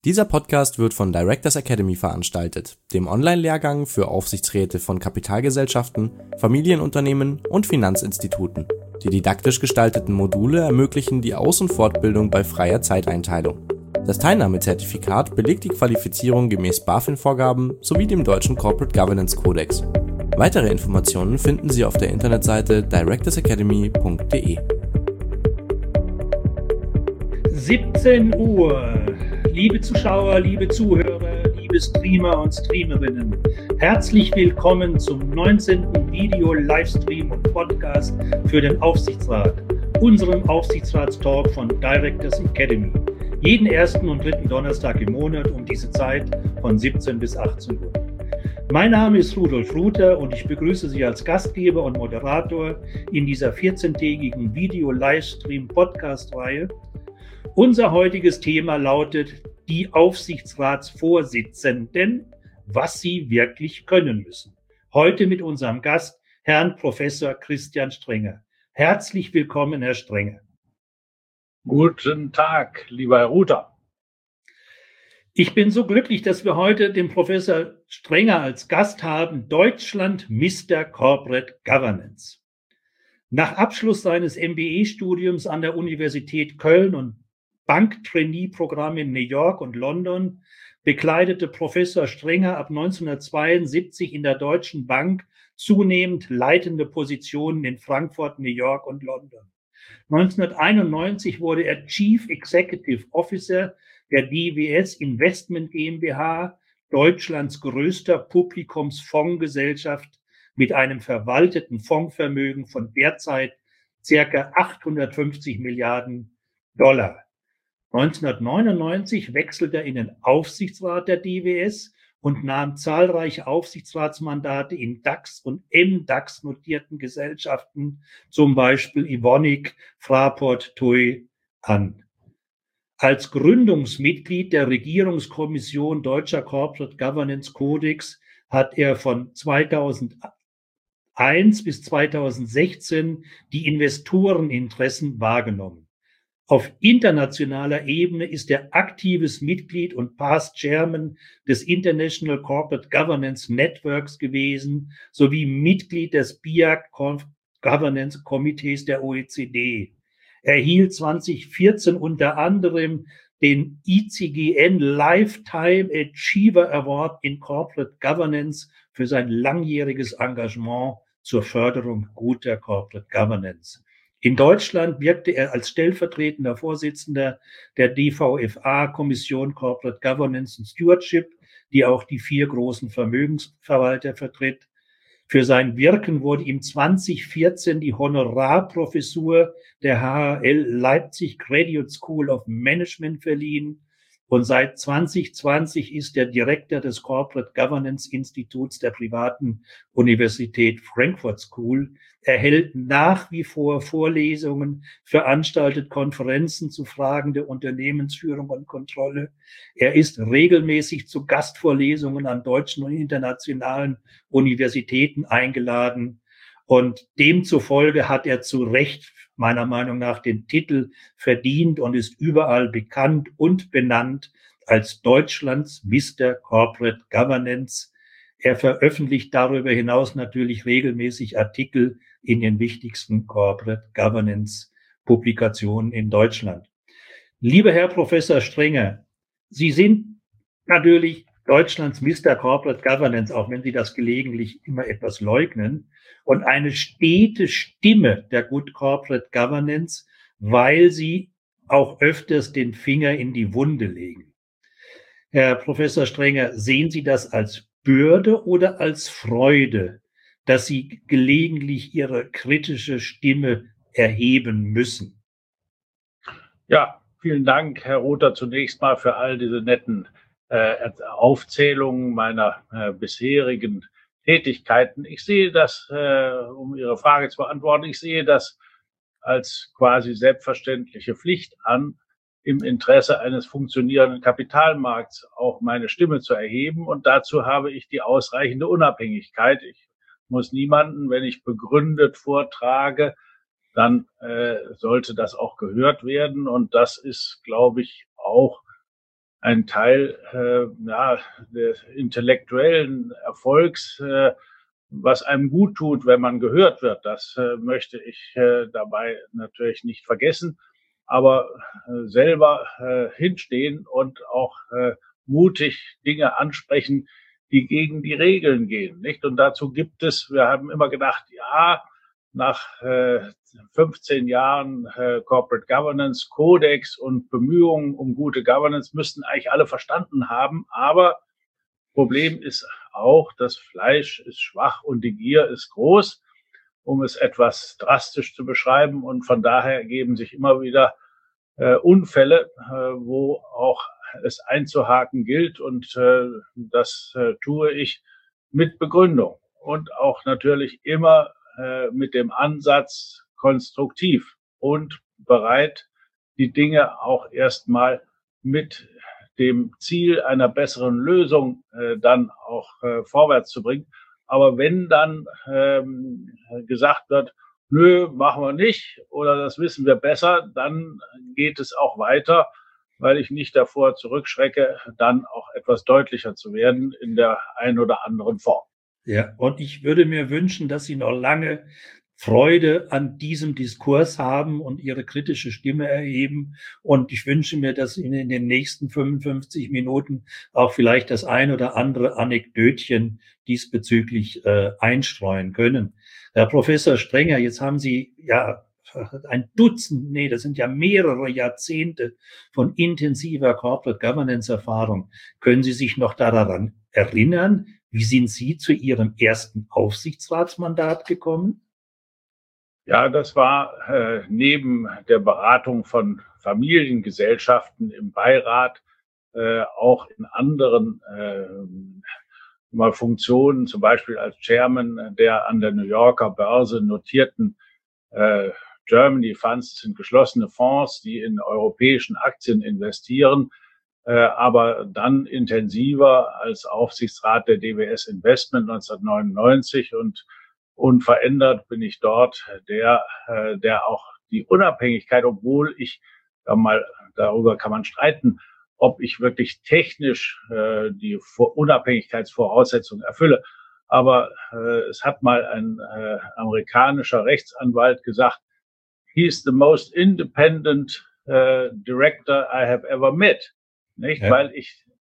Dieser Podcast wird von Directors Academy veranstaltet, dem Online-Lehrgang für Aufsichtsräte von Kapitalgesellschaften, Familienunternehmen und Finanzinstituten. Die didaktisch gestalteten Module ermöglichen die Aus- und Fortbildung bei freier Zeiteinteilung. Das Teilnahmezertifikat belegt die Qualifizierung gemäß BaFin-Vorgaben sowie dem deutschen Corporate Governance Kodex. Weitere Informationen finden Sie auf der Internetseite directorsacademy.de. 17 Uhr. Liebe Zuschauer, liebe Zuhörer, liebe Streamer und Streamerinnen, herzlich willkommen zum 19. Video-Livestream und Podcast für den Aufsichtsrat, unserem Aufsichtsratstalk von Directors Academy. Jeden ersten und dritten Donnerstag im Monat um diese Zeit von 17 bis 18 Uhr. Mein Name ist Rudolf Ruther und ich begrüße Sie als Gastgeber und Moderator in dieser 14-tägigen Video-Livestream-Podcast-Reihe. Unser heutiges Thema lautet die Aufsichtsratsvorsitzenden, was sie wirklich können müssen. Heute mit unserem Gast, Herrn Professor Christian Strenger. Herzlich willkommen, Herr Strenger. Guten Tag, lieber Herr Ruther. Ich bin so glücklich, dass wir heute den Professor Strenger als Gast haben, Deutschland Mr. Corporate Governance. Nach Abschluss seines MBA-Studiums an der Universität Köln und Bank-Trainee-Programm in New York und London bekleidete Professor Strenger ab 1972 in der Deutschen Bank zunehmend leitende Positionen in Frankfurt, New York und London. 1991 wurde er Chief Executive Officer der DWS Investment GmbH, Deutschlands größter Publikumsfondsgesellschaft mit einem verwalteten Fondsvermögen von derzeit ca. 850 Milliarden $. 1999 wechselte er in den Aufsichtsrat der DWS und nahm zahlreiche Aufsichtsratsmandate in DAX und MDAX notierten Gesellschaften, zum Beispiel Evonik, Fraport, TUI, an. Als Gründungsmitglied der Regierungskommission Deutscher Corporate Governance Kodex hat er von 2001 bis 2016 die Investoreninteressen wahrgenommen. Auf internationaler Ebene ist er aktives Mitglied und Past Chairman des International Corporate Governance Networks gewesen, sowie Mitglied des BIAC Governance Komitees der OECD. Er erhielt 2014 unter anderem den ICGN Lifetime Achiever Award in Corporate Governance für sein langjähriges Engagement zur Förderung guter Corporate Governance. In Deutschland wirkte er als stellvertretender Vorsitzender der DVFA Kommission Corporate Governance and Stewardship, die auch die 4 großen Vermögensverwalter vertritt. Für sein Wirken wurde ihm 2014 die Honorarprofessur der HHL Leipzig Graduate School of Management verliehen und seit 2020 ist er Direktor des Corporate Governance Instituts der privaten Universität Frankfurt School. Er hält nach wie vor Vorlesungen, veranstaltet Konferenzen zu Fragen der Unternehmensführung und Kontrolle. Er ist regelmäßig zu Gastvorlesungen an deutschen und internationalen Universitäten eingeladen. Und demzufolge hat er zu Recht, meiner Meinung nach, den Titel verdient und ist überall bekannt und benannt als Deutschlands Mr. Corporate Governance. Er veröffentlicht darüber hinaus natürlich regelmäßig Artikel in den wichtigsten Corporate Governance Publikationen in Deutschland. Lieber Herr Professor Strenger, Sie sind natürlich Deutschlands Mr. Corporate Governance, auch wenn Sie das gelegentlich immer etwas leugnen, und eine stete Stimme der Good Corporate Governance, weil Sie auch öfters den Finger in die Wunde legen. Herr Professor Strenger, sehen Sie das als Bürde oder als Freude, dass Sie gelegentlich Ihre kritische Stimme erheben müssen? Ja, vielen Dank, Herr Ruther, zunächst mal für all diese netten Aufzählungen meiner bisherigen Tätigkeiten. Ich sehe das, um Ihre Frage zu beantworten, ich sehe das als quasi selbstverständliche Pflicht an, im Interesse eines funktionierenden Kapitalmarkts auch meine Stimme zu erheben. Und dazu habe ich die ausreichende Unabhängigkeit. Ich muss niemanden, wenn ich begründet vortrage, dann sollte das auch gehört werden. Und das ist, glaube ich, auch ein Teil des intellektuellen Erfolgs, was einem gut tut, wenn man gehört wird. Das möchte ich dabei natürlich nicht vergessen, aber selber hinstehen und auch mutig Dinge ansprechen, die gegen die Regeln gehen, nicht? Und dazu gibt es, wir haben immer gedacht, ja, nach 15 Jahren Corporate Governance, Kodex und Bemühungen um gute Governance müssten eigentlich alle verstanden haben. Aber Problem ist auch, das Fleisch ist schwach und die Gier ist groß, um es etwas drastisch zu beschreiben. Und von daher ergeben sich immer wieder Unfälle, wo auch es einzuhaken gilt. Und das tue ich mit Begründung und auch natürlich immer mit dem Ansatz konstruktiv und bereit, die Dinge auch erstmal mit dem Ziel einer besseren Lösung dann auch vorwärts zu bringen. Aber wenn dann gesagt wird, nö, machen wir nicht oder das wissen wir besser, dann geht es auch weiter, weil ich nicht davor zurückschrecke, dann auch etwas deutlicher zu werden in der einen oder anderen Form. Ja, und ich würde mir wünschen, dass Sie noch lange Freude an diesem Diskurs haben und Ihre kritische Stimme erheben. Und ich wünsche mir, dass Sie in den nächsten 55 Minuten auch vielleicht das ein oder andere Anekdötchen diesbezüglich einstreuen können. Herr Professor Strenger, jetzt haben Sie ja ein Dutzend, nee, das sind ja mehrere Jahrzehnte von intensiver Corporate Governance Erfahrung. Können Sie sich noch daran erinnern, wie sind Sie zu Ihrem ersten Aufsichtsratsmandat gekommen? Ja, das war neben der Beratung von Familiengesellschaften im Beirat auch in anderen mal Funktionen, zum Beispiel als Chairman der an der New Yorker Börse notierten Germany Funds, sind geschlossene Fonds, die in europäischen Aktien investieren, aber dann intensiver als Aufsichtsrat der DWS Investment 1999 und unverändert bin ich dort der auch die Unabhängigkeit, obwohl ich darüber kann man streiten, ob ich wirklich technisch die Unabhängigkeitsvoraussetzungen erfülle. Aber es hat mal ein amerikanischer Rechtsanwalt gesagt, he's the most independent director I have ever met. Nicht? Ja. Weil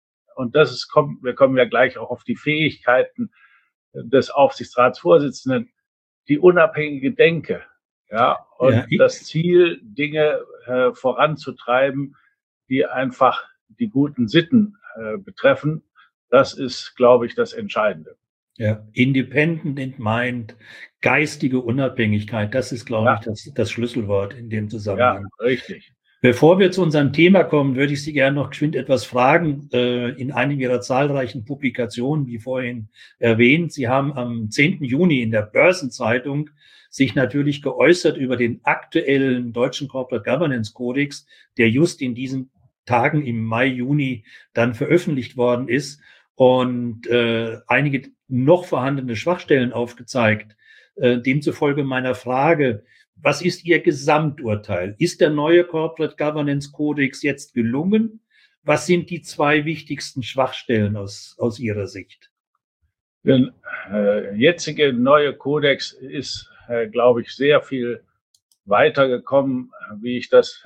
wir kommen ja gleich auch auf die Fähigkeiten des Aufsichtsratsvorsitzenden, die unabhängige Denke, ja, und das Ziel, Dinge voranzutreiben, die einfach die guten Sitten betreffen, das ist, glaube ich, das Entscheidende. Ja, independent in mind, geistige Unabhängigkeit, das ist, glaube ich, das Schlüsselwort in dem Zusammenhang. Ja, richtig. Bevor wir zu unserem Thema kommen, würde ich Sie gerne noch geschwind etwas fragen. In einem Ihrer zahlreichen Publikationen, wie vorhin erwähnt, Sie haben am 10. Juni in der Börsenzeitung sich natürlich geäußert über den aktuellen deutschen Corporate Governance Kodex, der just in diesen Tagen im Mai, Juni dann veröffentlicht worden ist und einige noch vorhandene Schwachstellen aufgezeigt. Demzufolge meiner Frage: Was ist Ihr Gesamturteil? Ist der neue Corporate Governance Kodex jetzt gelungen? Was sind die zwei wichtigsten Schwachstellen aus Ihrer Sicht? Der jetzige neue Kodex ist, glaube ich, sehr viel weitergekommen, wie ich das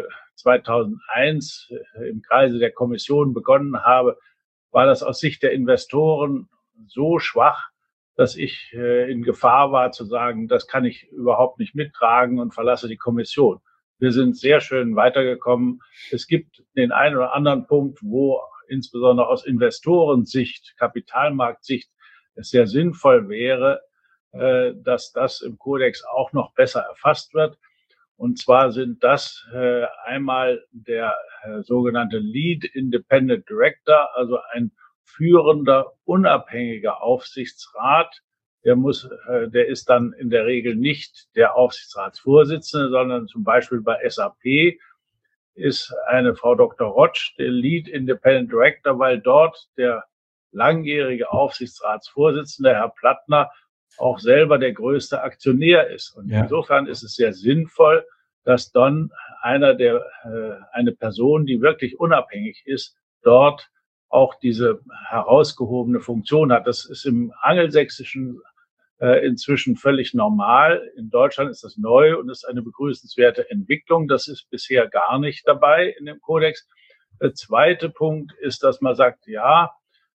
2001 im Kreise der Kommission begonnen habe, war das aus Sicht der Investoren so schwach, dass ich in Gefahr war zu sagen, das kann ich überhaupt nicht mittragen und verlasse die Kommission. Wir sind sehr schön weitergekommen. Es gibt den einen oder anderen Punkt, wo insbesondere aus Investorensicht, Kapitalmarktsicht es sehr sinnvoll wäre, dass das im Kodex auch noch besser erfasst wird. Und zwar sind das einmal der sogenannte Lead Independent Director, also ein führender, unabhängiger Aufsichtsrat. Der ist dann in der Regel nicht der Aufsichtsratsvorsitzende, sondern zum Beispiel bei SAP ist eine Frau Dr. Rotsch der Lead Independent Director, weil dort der langjährige Aufsichtsratsvorsitzende, Herr Plattner, auch selber der größte Aktionär ist. Und insofern ist es sehr sinnvoll, dass dann eine Person, die wirklich unabhängig ist, dort auch diese herausgehobene Funktion hat. Das ist im Angelsächsischen inzwischen völlig normal. In Deutschland ist das neu und ist eine begrüßenswerte Entwicklung. Das ist bisher gar nicht dabei in dem Kodex. Der zweite Punkt ist, dass man sagt, ja,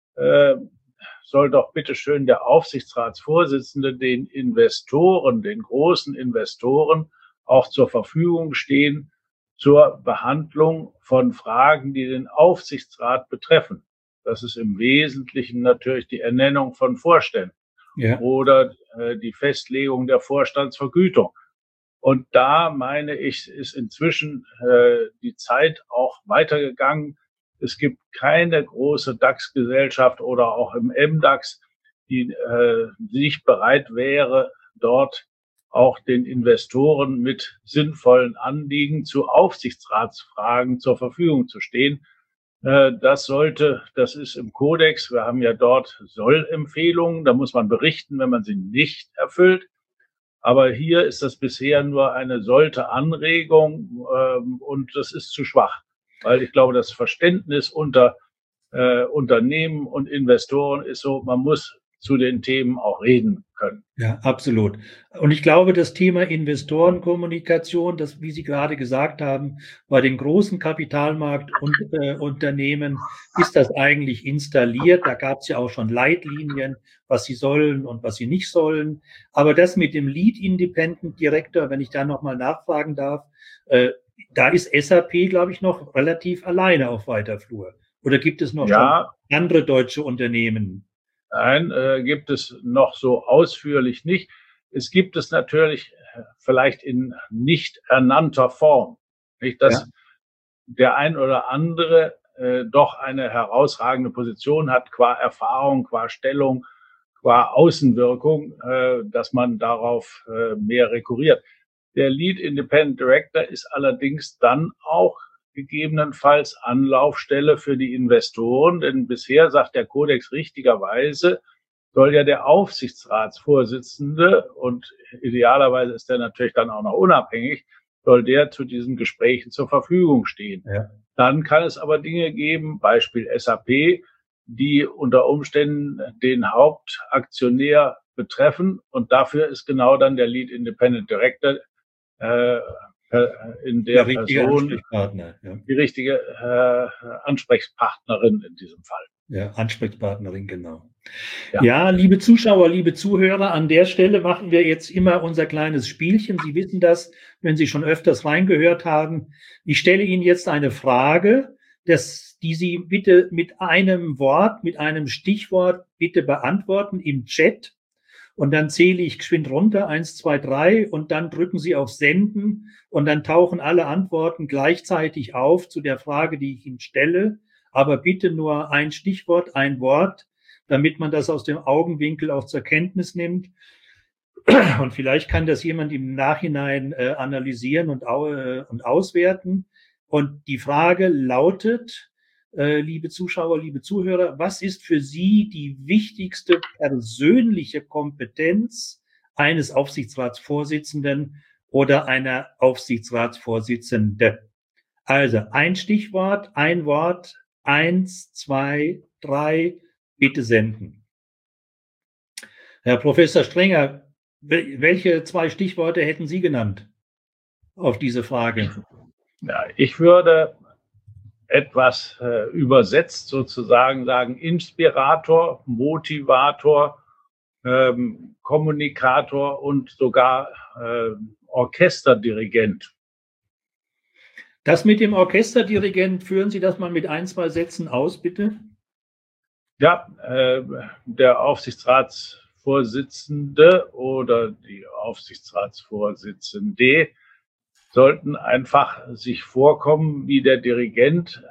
soll doch bitteschön der Aufsichtsratsvorsitzende den Investoren, den großen Investoren auch zur Verfügung stehen zur Behandlung von Fragen, die den Aufsichtsrat betreffen. Das ist im Wesentlichen natürlich die Ernennung von Vorständen oder die Festlegung der Vorstandsvergütung. Und da, meine ich, ist inzwischen die Zeit auch weitergegangen. Es gibt keine große DAX-Gesellschaft oder auch im MDAX, die nicht bereit wäre, dort auch den Investoren mit sinnvollen Anliegen zu Aufsichtsratsfragen zur Verfügung zu stehen. Das ist im Kodex. Wir haben ja dort Sollempfehlungen. Da muss man berichten, wenn man sie nicht erfüllt. Aber hier ist das bisher nur eine sollte Anregung und das ist zu schwach, weil ich glaube, das Verständnis unter Unternehmen und Investoren ist so, man muss zu den Themen auch reden können. Ja, absolut. Und ich glaube, das Thema Investorenkommunikation, das, wie Sie gerade gesagt haben, bei den großen Kapitalmarktunternehmen ist das eigentlich installiert. Da gab es ja auch schon Leitlinien, was sie sollen und was sie nicht sollen. Aber das mit dem Lead Independent Director, wenn ich da nochmal nachfragen darf, da ist SAP, glaube ich, noch relativ alleine auf weiter Flur. Oder gibt es noch schon andere deutsche Unternehmen? Nein, gibt es noch so ausführlich nicht. Es gibt es natürlich vielleicht in nicht ernannter Form. Nicht, dass der ein oder andere doch eine herausragende Position hat, qua Erfahrung, qua Stellung, qua Außenwirkung, dass man darauf mehr rekurriert. Der Lead Independent Director ist allerdings dann auch gegebenenfalls Anlaufstelle für die Investoren, denn bisher sagt der Kodex richtigerweise, soll ja der Aufsichtsratsvorsitzende, und idealerweise ist der natürlich dann auch noch unabhängig, soll der zu diesen Gesprächen zur Verfügung stehen. Ja. Dann kann es aber Dinge geben, Beispiel SAP, die unter Umständen den Hauptaktionär betreffen, und dafür ist genau dann der Lead Independent Director in der Person die richtige Ansprechpartnerin in diesem Fall. Ja, Ansprechpartnerin, genau. Ja, liebe Zuschauer, liebe Zuhörer, an der Stelle machen wir jetzt immer unser kleines Spielchen. Sie wissen das, wenn Sie schon öfters reingehört haben. Ich stelle Ihnen jetzt eine Frage, die Sie bitte mit einem Wort, mit einem Stichwort bitte beantworten im Chat. Und dann zähle ich geschwind runter, 1, 2, 3, und dann drücken Sie auf Senden und dann tauchen alle Antworten gleichzeitig auf zu der Frage, die ich Ihnen stelle. Aber bitte nur ein Stichwort, ein Wort, damit man das aus dem Augenwinkel auch zur Kenntnis nimmt. Und vielleicht kann das jemand im Nachhinein analysieren und auswerten. Und die Frage lautet, liebe Zuschauer, liebe Zuhörer, was ist für Sie die wichtigste persönliche Kompetenz eines Aufsichtsratsvorsitzenden oder einer Aufsichtsratsvorsitzenden? Also ein Stichwort, ein Wort, 1, 2, 3, bitte senden. Herr Professor Strenger, welche 2 Stichworte hätten Sie genannt auf diese Frage? Ja, ich würde etwas übersetzt sozusagen sagen, Inspirator, Motivator, Kommunikator und sogar Orchesterdirigent. Das mit dem Orchesterdirigent, führen Sie das mal mit 1, 2 Sätzen aus, bitte? Ja, der Aufsichtsratsvorsitzende oder die Aufsichtsratsvorsitzende sollten einfach sich vorkommen wie der Dirigent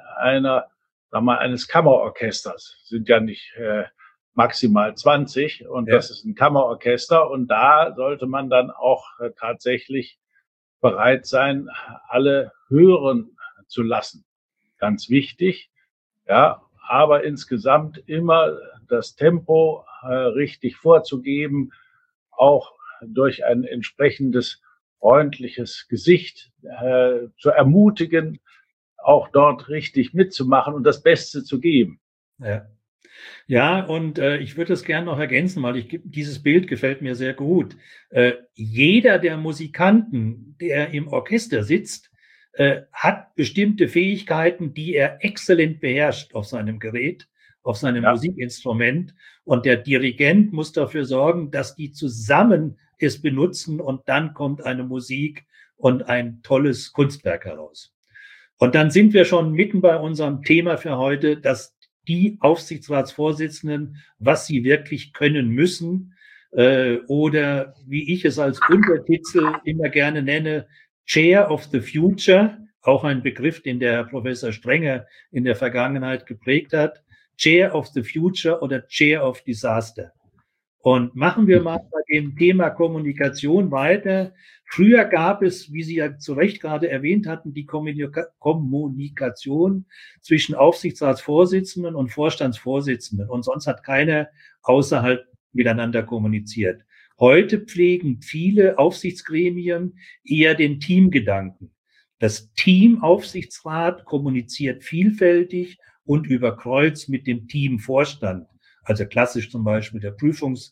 eines Kammerorchesters. Sind ja nicht maximal 20 und das ist ein Kammerorchester, und da sollte man dann auch tatsächlich bereit sein, alle hören zu lassen. Ganz wichtig, ja, aber insgesamt immer das Tempo richtig vorzugeben, auch durch ein entsprechendes freundliches Gesicht zu ermutigen, auch dort richtig mitzumachen und das Beste zu geben. Ja. Ja, und ich würde es gerne noch ergänzen, weil dieses Bild gefällt mir sehr gut. Jeder der Musikanten, der im Orchester sitzt, hat bestimmte Fähigkeiten, die er exzellent beherrscht auf seinem Gerät, auf seinem Musikinstrument. Und der Dirigent muss dafür sorgen, dass die zusammen es benutzen und dann kommt eine Musik und ein tolles Kunstwerk heraus. Und dann sind wir schon mitten bei unserem Thema für heute, dass die Aufsichtsratsvorsitzenden, was sie wirklich können müssen, oder wie ich es als Untertitel immer gerne nenne, Chair of the Future, auch ein Begriff, den der Herr Professor Strenger in der Vergangenheit geprägt hat, Chair of the Future oder Chair of Disaster. Und machen wir mal bei dem Thema Kommunikation weiter. Früher gab es, wie Sie ja zu Recht gerade erwähnt hatten, die Kommunikation zwischen Aufsichtsratsvorsitzenden und Vorstandsvorsitzenden. Und sonst hat keiner außerhalb miteinander kommuniziert. Heute pflegen viele Aufsichtsgremien eher den Teamgedanken. Das Teamaufsichtsrat kommuniziert vielfältig und über Kreuz mit dem Teamvorstand. Also klassisch zum Beispiel der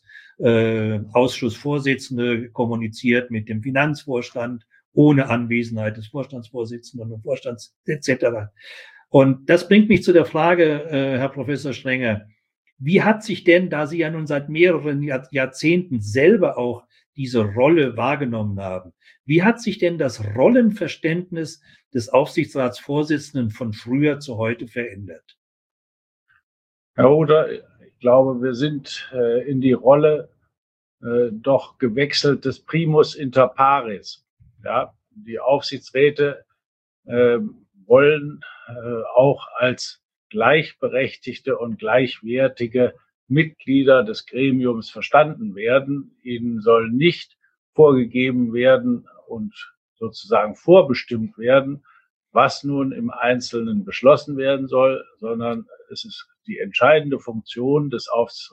Prüfungsausschussvorsitzende kommuniziert mit dem Finanzvorstand ohne Anwesenheit des Vorstandsvorsitzenden und Vorstands etc. Und das bringt mich zu der Frage, Herr Professor Strenger, wie hat sich denn, da Sie ja nun seit mehreren Jahrzehnten selber auch diese Rolle wahrgenommen haben, wie hat sich denn das Rollenverständnis des Aufsichtsratsvorsitzenden von früher zu heute verändert? Herr Roder, ich glaube, wir sind in die Rolle doch gewechselt des Primus inter pares. Ja, die Aufsichtsräte wollen auch als gleichberechtigte und gleichwertige Mitglieder des Gremiums verstanden werden. Ihnen soll nicht vorgegeben werden und sozusagen vorbestimmt werden, was nun im Einzelnen beschlossen werden soll, sondern es ist die entscheidende Funktion des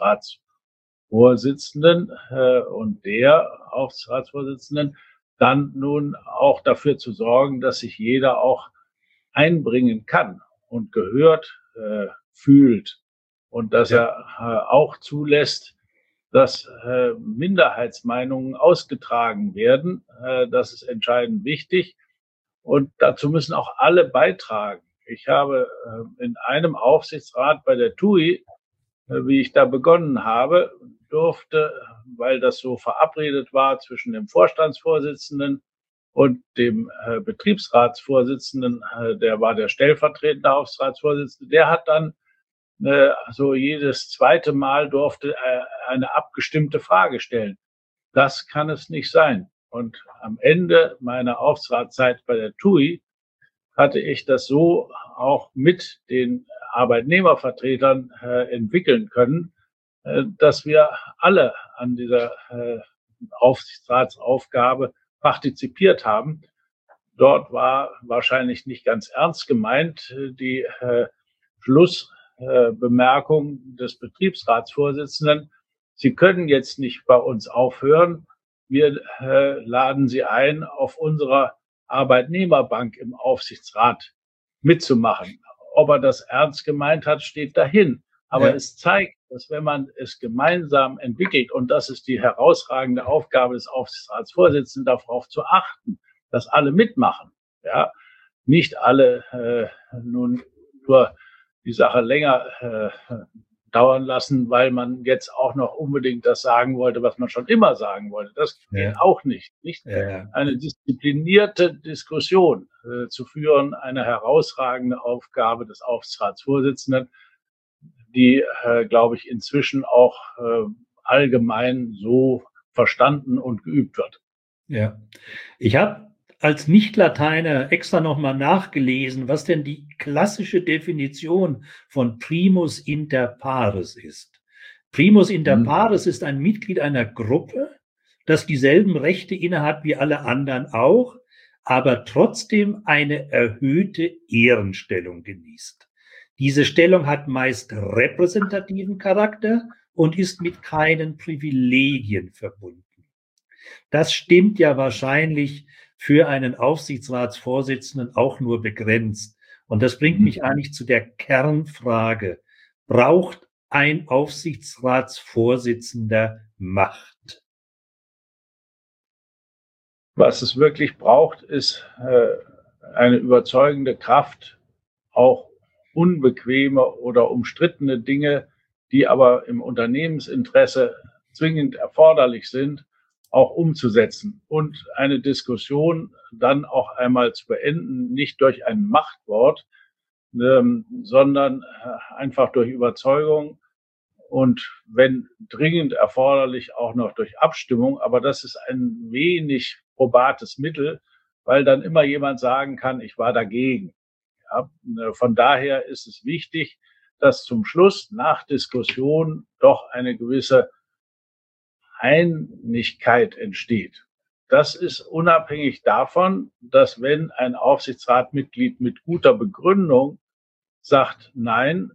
Aufsichtsratsvorsitzenden und der Aufsichtsratsvorsitzenden, dann nun auch dafür zu sorgen, dass sich jeder auch einbringen kann und gehört fühlt und dass er auch zulässt, dass Minderheitsmeinungen ausgetragen werden. Das ist entscheidend wichtig und dazu müssen auch alle beitragen. Ich habe in einem Aufsichtsrat bei der TUI, wie ich da begonnen habe, durfte, weil das so verabredet war zwischen dem Vorstandsvorsitzenden und dem Betriebsratsvorsitzenden, der war der stellvertretende Aufsichtsratsvorsitzende, der hat dann so jedes zweite Mal durfte eine abgestimmte Frage stellen. Das kann es nicht sein. Und am Ende meiner Aufsichtsratszeit bei der TUI hatte ich das so auch mit den Arbeitnehmervertretern entwickeln können, dass wir alle an dieser Aufsichtsratsaufgabe partizipiert haben. Dort war wahrscheinlich nicht ganz ernst gemeint die Schlussbemerkung des Betriebsratsvorsitzenden. Sie können jetzt nicht bei uns aufhören. Wir laden Sie ein, auf unserer Arbeitnehmerbank im Aufsichtsrat mitzumachen. Ob er das ernst gemeint hat, steht dahin. Aber es zeigt, dass wenn man es gemeinsam entwickelt, und das ist die herausragende Aufgabe des Aufsichtsratsvorsitzenden, darauf zu achten, dass alle mitmachen. Ja, nicht alle nun nur die Sache länger dauern lassen, weil man jetzt auch noch unbedingt das sagen wollte, was man schon immer sagen wollte. Das geht auch nicht. Eine disziplinierte Diskussion zu führen, eine herausragende Aufgabe des Aufsichtsratsvorsitzenden, die, glaube ich, inzwischen auch allgemein so verstanden und geübt wird. Ja, ich habe als Nicht-Lateiner extra nochmal nachgelesen, was denn die klassische Definition von Primus inter pares ist. Primus inter pares ist ein Mitglied einer Gruppe, das dieselben Rechte innehat wie alle anderen auch, aber trotzdem eine erhöhte Ehrenstellung genießt. Diese Stellung hat meist repräsentativen Charakter und ist mit keinen Privilegien verbunden. Das stimmt ja wahrscheinlich für einen Aufsichtsratsvorsitzenden auch nur begrenzt. Und das bringt mich eigentlich zu der Kernfrage. Braucht ein Aufsichtsratsvorsitzender Macht? Was es wirklich braucht, ist eine überzeugende Kraft, auch unbequeme oder umstrittene Dinge, die aber im Unternehmensinteresse zwingend erforderlich sind, auch umzusetzen und eine Diskussion dann auch einmal zu beenden, nicht durch ein Machtwort, sondern einfach durch Überzeugung und wenn dringend erforderlich auch noch durch Abstimmung. Aber das ist ein wenig probates Mittel, weil dann immer jemand sagen kann, ich war dagegen. Ja, von daher ist es wichtig, dass zum Schluss nach Diskussion doch eine gewisse Einigkeit entsteht. Das ist unabhängig davon, dass wenn ein Aufsichtsratmitglied mit guter Begründung sagt, nein,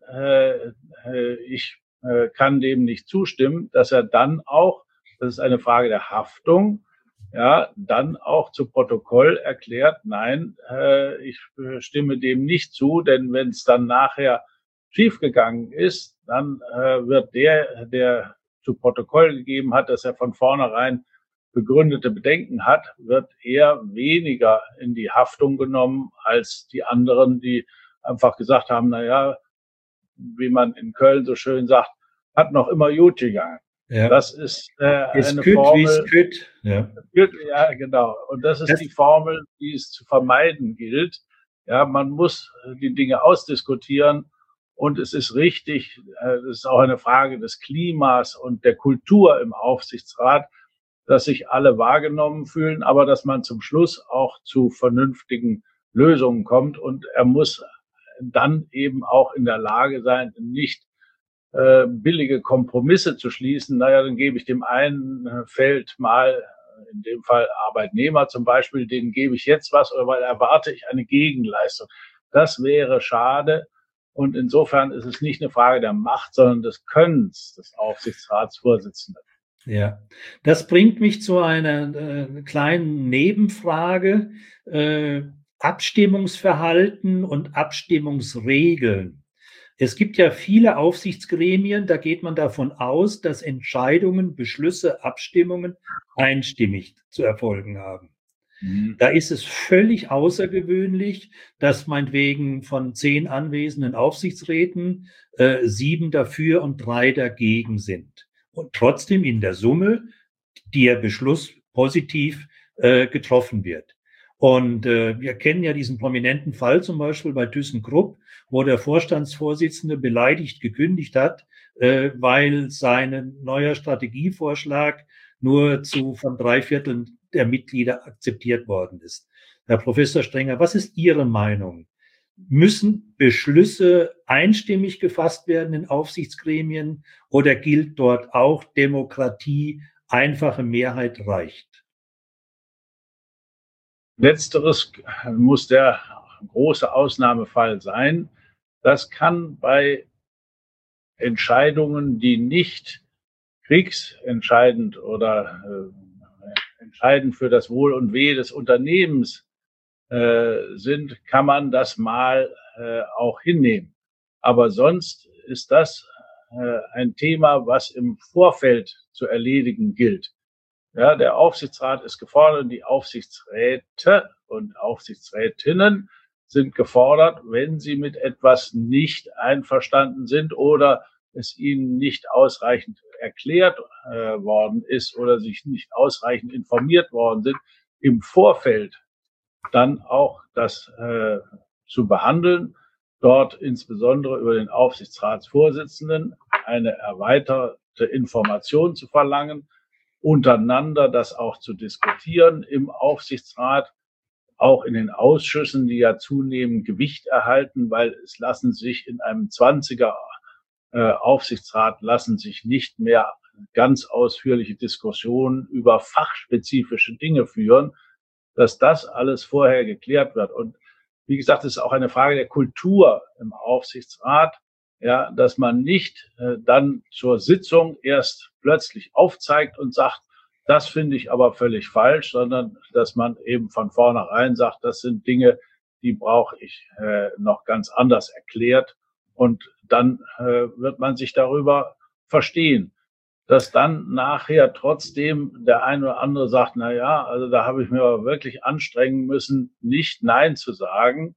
ich kann dem nicht zustimmen, dass er dann auch, das ist eine Frage der Haftung, ja, dann auch zu Protokoll erklärt, nein, ich stimme dem nicht zu, denn wenn es dann nachher schiefgegangen ist, dann wird der zu Protokoll gegeben hat, dass er von vornherein begründete Bedenken hat, wird eher weniger in die Haftung genommen als die anderen, die einfach gesagt haben, na ja, wie man in Köln so schön sagt, hat noch immer gut gegangen. Ja. Das ist eine kütt, Formel. Ja. Ja, genau. Und das ist die Formel, die es zu vermeiden gilt. Ja, man muss die Dinge ausdiskutieren. Und es ist richtig, das ist auch eine Frage des Klimas und der Kultur im Aufsichtsrat, dass sich alle wahrgenommen fühlen, aber dass man zum Schluss auch zu vernünftigen Lösungen kommt. Und er muss dann eben auch in der Lage sein, nicht billige Kompromisse zu schließen. Naja, dann gebe ich dem einen Feld mal, in dem Fall Arbeitnehmer zum Beispiel, denen gebe ich jetzt was, oder weil erwarte ich eine Gegenleistung. Das wäre schade. Und insofern ist es nicht eine Frage der Macht, sondern des Könnens des Aufsichtsratsvorsitzenden. Ja, das bringt mich zu einer kleinen Nebenfrage. Abstimmungsverhalten und Abstimmungsregeln. Es gibt ja viele Aufsichtsgremien, da geht man davon aus, dass Entscheidungen, Beschlüsse, Abstimmungen einstimmig zu erfolgen haben. Da ist es völlig außergewöhnlich, dass meinetwegen von 10 anwesenden Aufsichtsräten 7 dafür und 3 dagegen sind. Und trotzdem in der Summe der Beschluss positiv getroffen wird. Und wir kennen ja diesen prominenten Fall zum Beispiel bei ThyssenKrupp, wo der Vorstandsvorsitzende beleidigt gekündigt hat, weil sein neuer Strategievorschlag nur von 3/4 der Mitglieder akzeptiert worden ist. Herr Professor Strenger, was ist Ihre Meinung? Müssen Beschlüsse einstimmig gefasst werden in Aufsichtsgremien oder gilt dort auch Demokratie, einfache Mehrheit reicht? Letzteres muss der große Ausnahmefall sein. Das kann bei Entscheidungen, die nicht kriegsentscheidend oder entscheidend für das Wohl und Wehe des Unternehmens sind, kann man das mal auch hinnehmen. Aber sonst ist das ein Thema, was im Vorfeld zu erledigen gilt. Ja, der Aufsichtsrat ist gefordert, die Aufsichtsräte und Aufsichtsrätinnen sind gefordert, wenn sie mit etwas nicht einverstanden sind oder es ihnen nicht ausreichend erklärt worden ist oder sich nicht ausreichend informiert worden sind, im Vorfeld dann auch das zu behandeln, dort insbesondere über den Aufsichtsratsvorsitzenden eine erweiterte Information zu verlangen, untereinander das auch zu diskutieren im Aufsichtsrat, auch in den Ausschüssen, die ja zunehmend Gewicht erhalten, weil es lassen sich in einem 20er Aufsichtsrat lassen sich nicht mehr ganz ausführliche Diskussionen über fachspezifische Dinge führen, dass das alles vorher geklärt wird. Und wie gesagt, es ist auch eine Frage der Kultur im Aufsichtsrat, ja, dass man nicht dann zur Sitzung erst plötzlich aufzeigt und sagt, das finde ich aber völlig falsch, sondern dass man eben von vornherein sagt, das sind Dinge, die brauche ich noch ganz anders erklärt. Und dann wird man sich darüber verstehen, dass dann nachher trotzdem der eine oder andere sagt, na ja, also da habe ich mir aber wirklich anstrengen müssen, nicht Nein zu sagen.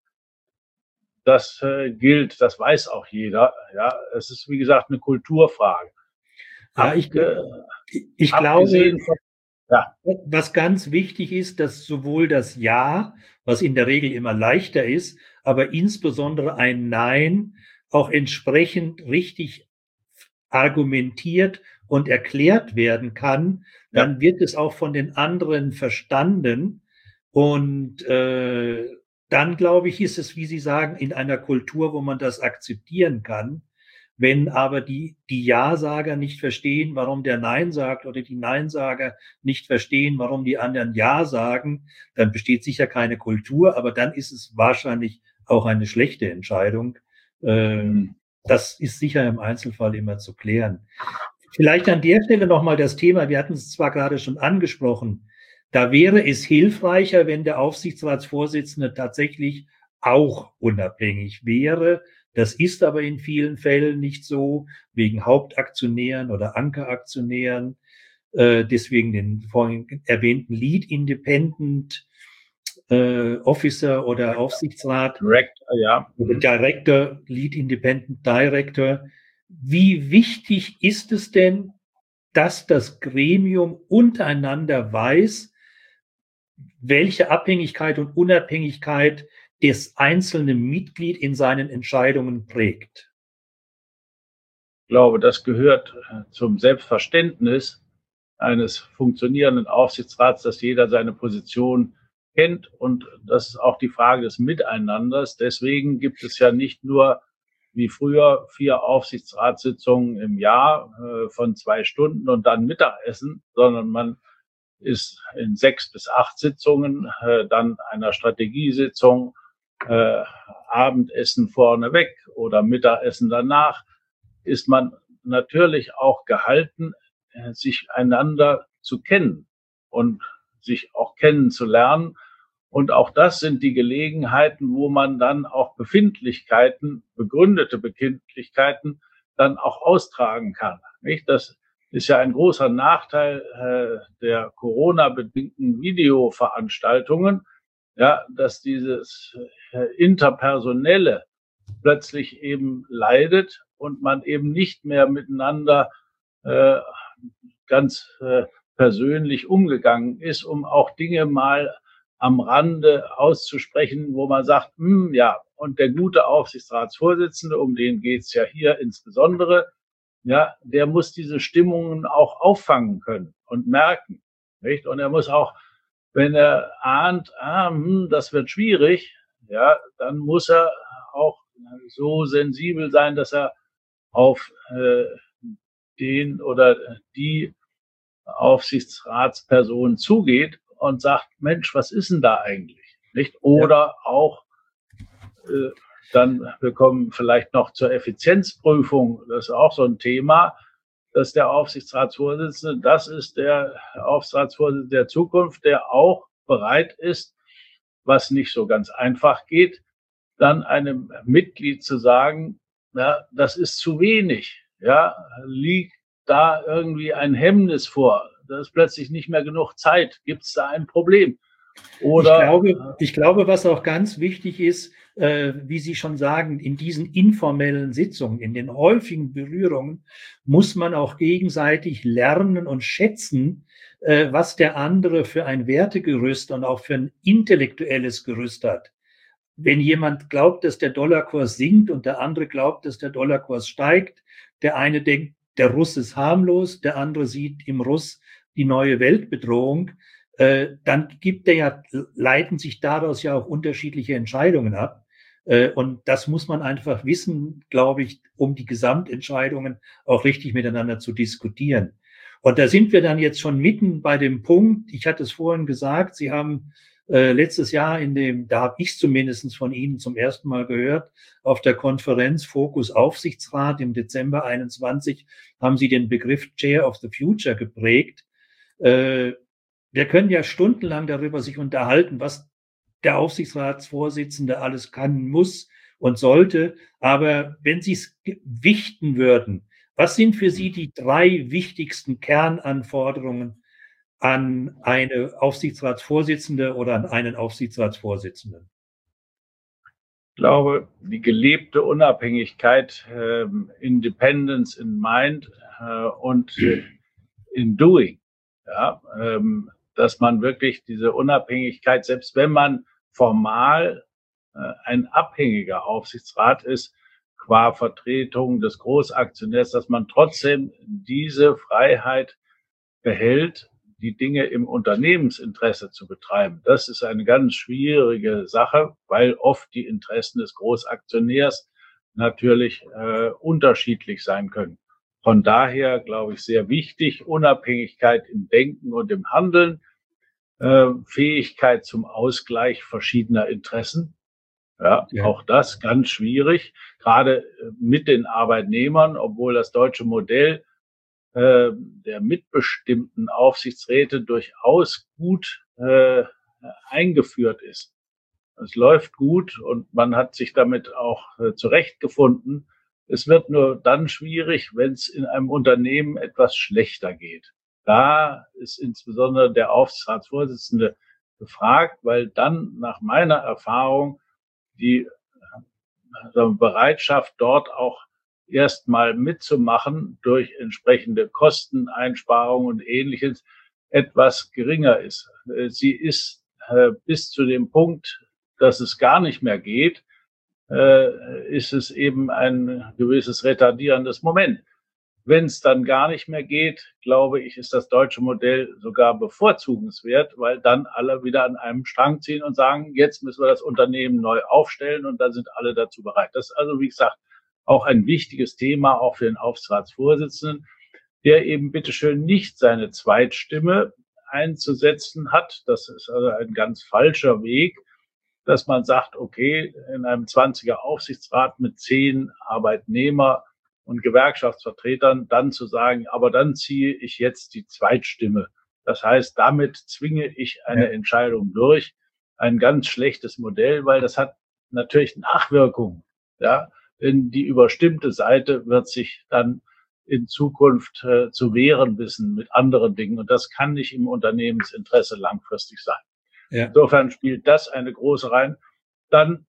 Das gilt, das weiß auch jeder. Ja, es ist, wie gesagt, eine Kulturfrage. Ja, ich glaube, Von, ja. was ganz wichtig ist, dass sowohl das Ja, was in der Regel immer leichter ist, aber insbesondere ein Nein auch entsprechend richtig argumentiert und erklärt werden kann, dann wird es auch von den anderen verstanden. Und dann, glaube ich, ist es, wie Sie sagen, in einer Kultur, wo man das akzeptieren kann. Wenn aber die Ja-Sager nicht verstehen, warum der Nein sagt, oder die Nein-Sager nicht verstehen, warum die anderen Ja sagen, dann besteht sicher keine Kultur, aber dann ist es wahrscheinlich auch eine schlechte Entscheidung. Das ist sicher im Einzelfall immer zu klären. Vielleicht an der Stelle nochmal das Thema, wir hatten es zwar gerade schon angesprochen, da wäre es hilfreicher, wenn der Aufsichtsratsvorsitzende tatsächlich auch unabhängig wäre. Das ist aber in vielen Fällen nicht so, wegen Hauptaktionären oder Ankeraktionären. Deswegen den vorhin erwähnten Lead Independent Officer oder Aufsichtsrat. Director, ja. Director, Lead Independent Director. Wie wichtig ist es denn, dass das Gremium untereinander weiß, welche Abhängigkeit und Unabhängigkeit das einzelne Mitglied in seinen Entscheidungen prägt? Ich glaube, das gehört zum Selbstverständnis eines funktionierenden Aufsichtsrats, dass jeder seine Position kennt, und das ist auch die Frage des Miteinanders. Deswegen gibt es ja nicht nur wie früher 4 Aufsichtsratssitzungen im Jahr von 2 Stunden und dann Mittagessen, sondern man ist in 6 bis 8 Sitzungen, dann einer Strategiesitzung, Abendessen vorneweg oder Mittagessen danach, ist man natürlich auch gehalten, sich einander zu kennen und sich auch kennenzulernen. Und auch das sind die Gelegenheiten, wo man dann auch Befindlichkeiten, begründete Befindlichkeiten, dann auch austragen kann. Nicht? Das ist ja ein großer Nachteil der Corona-bedingten Videoveranstaltungen, ja, dass dieses Interpersonelle plötzlich eben leidet und man eben nicht mehr miteinander ganz persönlich umgegangen ist, um auch Dinge mal am Rande auszusprechen, wo man sagt, ja, und der gute Aufsichtsratsvorsitzende, um den geht's ja hier insbesondere, ja, der muss diese Stimmungen auch auffangen können und merken, nicht? Und er muss auch, wenn er ahnt, das wird schwierig, ja, dann muss er auch so sensibel sein, dass er auf den oder die Aufsichtsratsperson zugeht und sagt, Mensch, was ist denn da eigentlich? Nicht? Oder auch dann, wir kommen vielleicht noch zur Effizienzprüfung, das ist auch so ein Thema, dass der Aufsichtsratsvorsitzende, das ist der Aufsichtsratsvorsitzende der Zukunft, der auch bereit ist, was nicht so ganz einfach geht, dann einem Mitglied zu sagen, ja, das ist zu wenig, ja, liegt da irgendwie ein Hemmnis vor, da ist plötzlich nicht mehr genug Zeit, gibt es da ein Problem? Oder ich glaube, was auch ganz wichtig ist, wie Sie schon sagen, in diesen informellen Sitzungen, in den häufigen Berührungen, muss man auch gegenseitig lernen und schätzen, was der andere für ein Wertegerüst und auch für ein intellektuelles Gerüst hat. Wenn jemand glaubt, dass der Dollarkurs sinkt und der andere glaubt, dass der Dollarkurs steigt, der eine denkt, der Russ ist harmlos, der andere sieht im Russ die neue Weltbedrohung, dann leiten sich daraus ja auch unterschiedliche Entscheidungen ab. Und das muss man einfach wissen, glaube ich, um die Gesamtentscheidungen auch richtig miteinander zu diskutieren. Und da sind wir dann jetzt schon mitten bei dem Punkt, ich hatte es vorhin gesagt, Sie haben letztes Jahr da habe ich zumindest von Ihnen zum ersten Mal gehört, auf der Konferenz Fokus Aufsichtsrat im Dezember 21 haben Sie den Begriff Chair of the Future geprägt. Wir können ja stundenlang darüber sich unterhalten, was der Aufsichtsratsvorsitzende alles kann, muss und sollte. Aber wenn Sie es gewichten würden, was sind für Sie die 3 wichtigsten Kernanforderungen an eine Aufsichtsratsvorsitzende oder an einen Aufsichtsratsvorsitzenden? Ich glaube, die gelebte Unabhängigkeit, Independence in Mind und in Doing, ja, dass man wirklich diese Unabhängigkeit, selbst wenn man formal ein abhängiger Aufsichtsrat ist, qua Vertretung des Großaktionärs, dass man trotzdem diese Freiheit behält, die Dinge im Unternehmensinteresse zu betreiben. Das ist eine ganz schwierige Sache, weil oft die Interessen des Großaktionärs natürlich unterschiedlich sein können. Von daher glaube ich sehr wichtig, Unabhängigkeit im Denken und im Handeln, Fähigkeit zum Ausgleich verschiedener Interessen. Ja, auch das ganz schwierig, gerade mit den Arbeitnehmern, obwohl das deutsche Modell der mitbestimmten Aufsichtsräte durchaus gut eingeführt ist. Es läuft gut und man hat sich damit auch zurechtgefunden. Es wird nur dann schwierig, wenn es in einem Unternehmen etwas schlechter geht. Da ist insbesondere der Aufsichtsratsvorsitzende gefragt, weil dann nach meiner Erfahrung die Bereitschaft, dort auch erstmal mitzumachen durch entsprechende Kosteneinsparungen und Ähnliches etwas geringer ist. Sie ist bis zu dem Punkt, dass es gar nicht mehr geht, ist es eben ein gewisses retardierendes Moment. Wenn es dann gar nicht mehr geht, glaube ich, ist das deutsche Modell sogar bevorzugenswert, weil dann alle wieder an einem Strang ziehen und sagen, jetzt müssen wir das Unternehmen neu aufstellen und dann sind alle dazu bereit. Das ist also, wie gesagt, auch ein wichtiges Thema, auch für den Aufsichtsratsvorsitzenden, der eben bitteschön nicht seine Zweitstimme einzusetzen hat. Das ist also ein ganz falscher Weg, dass man sagt, okay, in einem 20er Aufsichtsrat mit 10 Arbeitnehmer und Gewerkschaftsvertretern dann zu sagen, aber dann ziehe ich jetzt die Zweitstimme. Das heißt, damit zwinge ich eine Entscheidung durch. Ein ganz schlechtes Modell, weil das hat natürlich Nachwirkungen. Ja, denn die überstimmte Seite wird sich dann in Zukunft zu wehren wissen mit anderen Dingen. Und das kann nicht im Unternehmensinteresse langfristig sein. Ja. Insofern spielt das eine große rein. Dann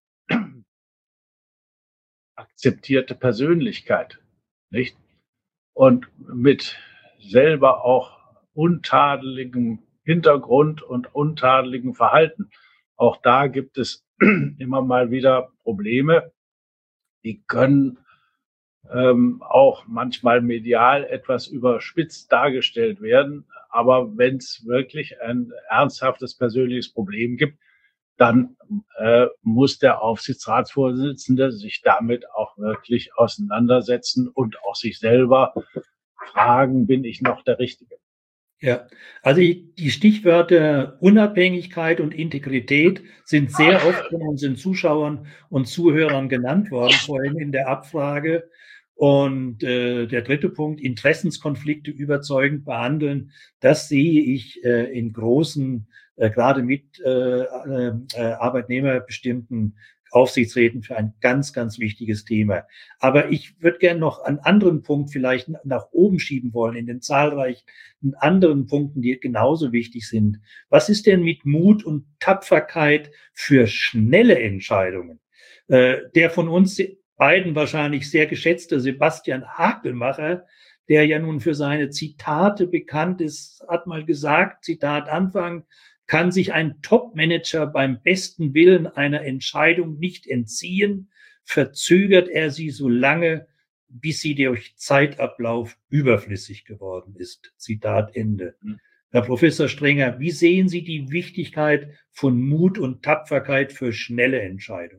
akzeptierte Persönlichkeit, nicht? Und mit selber auch untadeligem Hintergrund und untadeligem Verhalten. Auch da gibt es immer mal wieder Probleme. Die können auch manchmal medial etwas überspitzt dargestellt werden. Aber wenn es wirklich ein ernsthaftes persönliches Problem gibt, dann muss der Aufsichtsratsvorsitzende sich damit auch wirklich auseinandersetzen und auch sich selber fragen, bin ich noch der Richtige? Ja, also die Stichwörter Unabhängigkeit und Integrität sind sehr oft von unseren Zuschauern und Zuhörern genannt worden, vorhin in der Abfrage. Und der dritte Punkt, Interessenskonflikte überzeugend behandeln, das sehe ich in großen, gerade mit Arbeitnehmerbestimmten Aufsichtsräten für ein ganz, ganz wichtiges Thema. Aber ich würde gerne noch einen anderen Punkt vielleicht nach oben schieben wollen, in den zahlreichen anderen Punkten, die genauso wichtig sind. Was ist denn mit Mut und Tapferkeit für schnelle Entscheidungen? Der von uns beiden wahrscheinlich sehr geschätzte Sebastian Hakelmacher, der ja nun für seine Zitate bekannt ist, hat mal gesagt, Zitat Anfang, kann sich ein Top-Manager beim besten Willen einer Entscheidung nicht entziehen, verzögert er sie so lange, bis sie durch Zeitablauf überflüssig geworden ist. Zitat Ende. Herr Professor Strenger, wie sehen Sie die Wichtigkeit von Mut und Tapferkeit für schnelle Entscheidungen?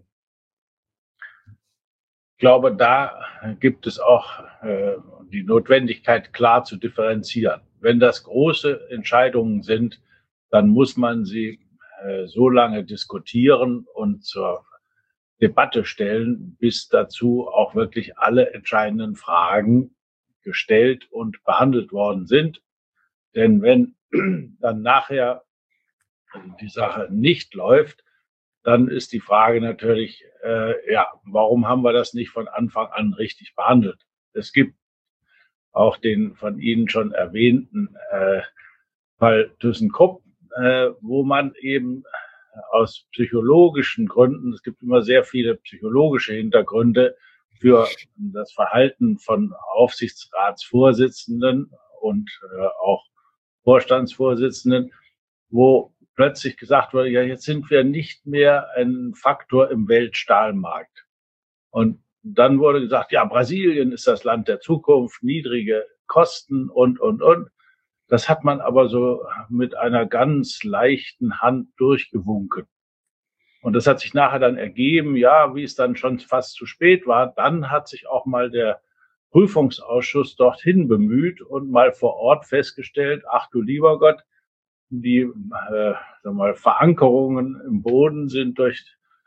Ich glaube, da gibt es auch die Notwendigkeit, klar zu differenzieren. Wenn das große Entscheidungen sind, dann muss man sie so lange diskutieren und zur Debatte stellen, bis dazu auch wirklich alle entscheidenden Fragen gestellt und behandelt worden sind. Denn wenn dann nachher die Sache nicht läuft, dann ist die Frage natürlich, warum haben wir das nicht von Anfang an richtig behandelt? Es gibt auch den von Ihnen schon erwähnten Fall ThyssenKrupp, wo man eben aus psychologischen Gründen, es gibt immer sehr viele psychologische Hintergründe für das Verhalten von Aufsichtsratsvorsitzenden und auch Vorstandsvorsitzenden, wo plötzlich gesagt wurde, ja, jetzt sind wir nicht mehr ein Faktor im Weltstahlmarkt. Und dann wurde gesagt, ja, Brasilien ist das Land der Zukunft, niedrige Kosten und. Das hat man aber so mit einer ganz leichten Hand durchgewunken. Und das hat sich nachher dann ergeben, ja, wie es dann schon fast zu spät war. Dann hat sich auch mal der Prüfungsausschuss dorthin bemüht und mal vor Ort festgestellt, ach du lieber Gott, die Verankerungen im Boden sind durch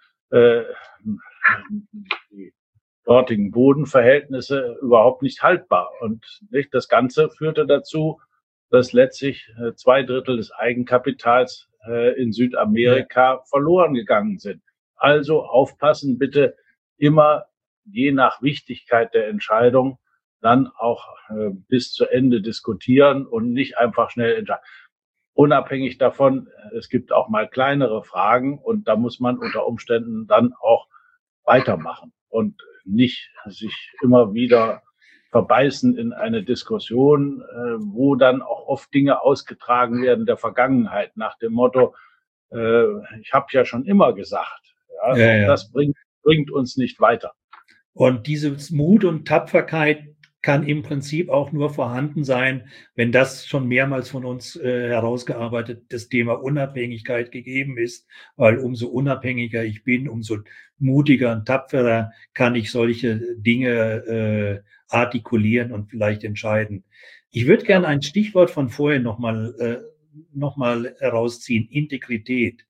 die dortigen Bodenverhältnisse überhaupt nicht haltbar. Und nicht, das Ganze führte dazu, dass letztlich 2/3 des Eigenkapitals in Südamerika verloren gegangen sind. Also aufpassen, bitte immer je nach Wichtigkeit der Entscheidung dann auch bis zu Ende diskutieren und nicht einfach schnell entscheiden. Unabhängig davon, es gibt auch mal kleinere Fragen und da muss man unter Umständen dann auch weitermachen und nicht sich immer wieder verbeißen in eine Diskussion, wo dann auch oft Dinge ausgetragen werden der Vergangenheit nach dem Motto, ich habe ja schon immer gesagt. Ja. Das bringt uns nicht weiter. Und dieses Mut und Tapferkeit kann im Prinzip auch nur vorhanden sein, wenn das schon mehrmals von uns herausgearbeitet, das Thema Unabhängigkeit gegeben ist, weil umso unabhängiger ich bin, umso mutiger und tapferer kann ich solche Dinge artikulieren und vielleicht entscheiden. Ich würde gerne ein Stichwort von vorher nochmal herausziehen, Integrität.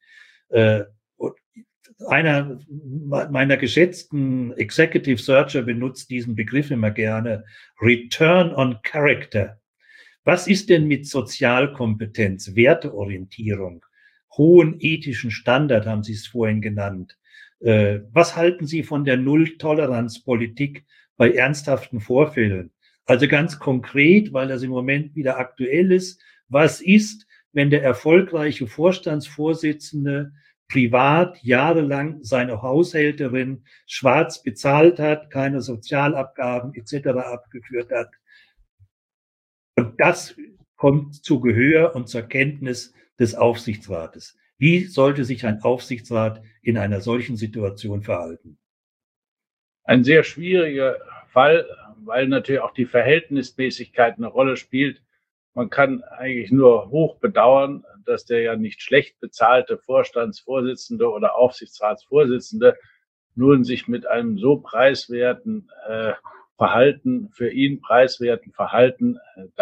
Einer meiner geschätzten Executive Searcher benutzt diesen Begriff immer gerne, Return on Character. Was ist denn mit Sozialkompetenz, Werteorientierung, hohen ethischen Standard, haben Sie es vorhin genannt? Was halten Sie von der Null-Toleranz-Politik bei ernsthaften Vorfällen? Also ganz konkret, weil das im Moment wieder aktuell ist, was ist, wenn der erfolgreiche Vorstandsvorsitzende privat jahrelang seine Haushälterin schwarz bezahlt hat, keine Sozialabgaben etc. abgeführt hat? Und das kommt zu Gehör und zur Kenntnis des Aufsichtsrates. Wie sollte sich ein Aufsichtsrat in einer solchen Situation verhalten? Ein sehr schwieriger Fall, weil natürlich auch die Verhältnismäßigkeit eine Rolle spielt. Man kann eigentlich nur hoch bedauern, dass der ja nicht schlecht bezahlte Vorstandsvorsitzende oder Aufsichtsratsvorsitzende nun sich mit einem so preiswerten Verhalten, für ihn preiswerten Verhalten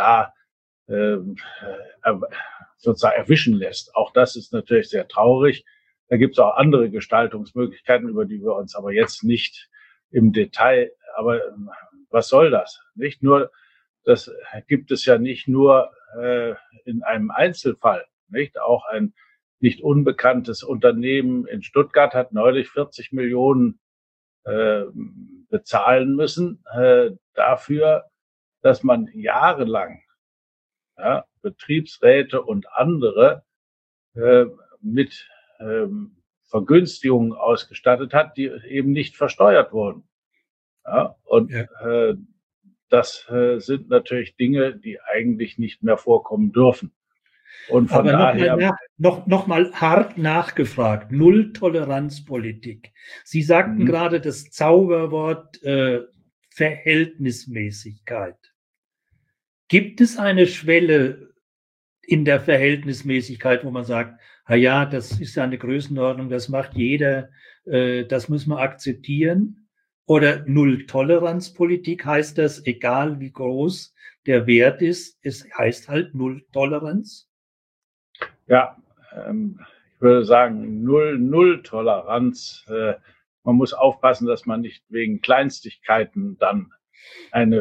sozusagen erwischen lässt. Auch das ist natürlich sehr traurig. Da gibt es auch andere Gestaltungsmöglichkeiten, über die wir uns aber jetzt nicht im Detail, aber was soll das? Nicht nur, das gibt es ja nicht nur in einem Einzelfall, nicht? Auch ein nicht unbekanntes Unternehmen in Stuttgart hat neulich 40 Millionen bezahlen müssen dafür, dass man jahrelang Betriebsräte und andere mit Vergünstigungen ausgestattet hat, die eben nicht versteuert wurden. Ja, und das sind natürlich Dinge, die eigentlich nicht mehr vorkommen dürfen. Und von daher noch mal hart nachgefragt, Null-Toleranz-Politik. Sie sagten gerade das Zauberwort Verhältnismäßigkeit. Gibt es eine Schwelle in der Verhältnismäßigkeit, wo man sagt, ja, das ist ja eine Größenordnung, das macht jeder, das müssen wir akzeptieren? Oder Null-Toleranz-Politik heißt das, egal wie groß der Wert ist, es heißt halt Null-Toleranz? Ja, ich würde sagen Null-Toleranz. Man muss aufpassen, dass man nicht wegen Kleinstigkeiten dann eine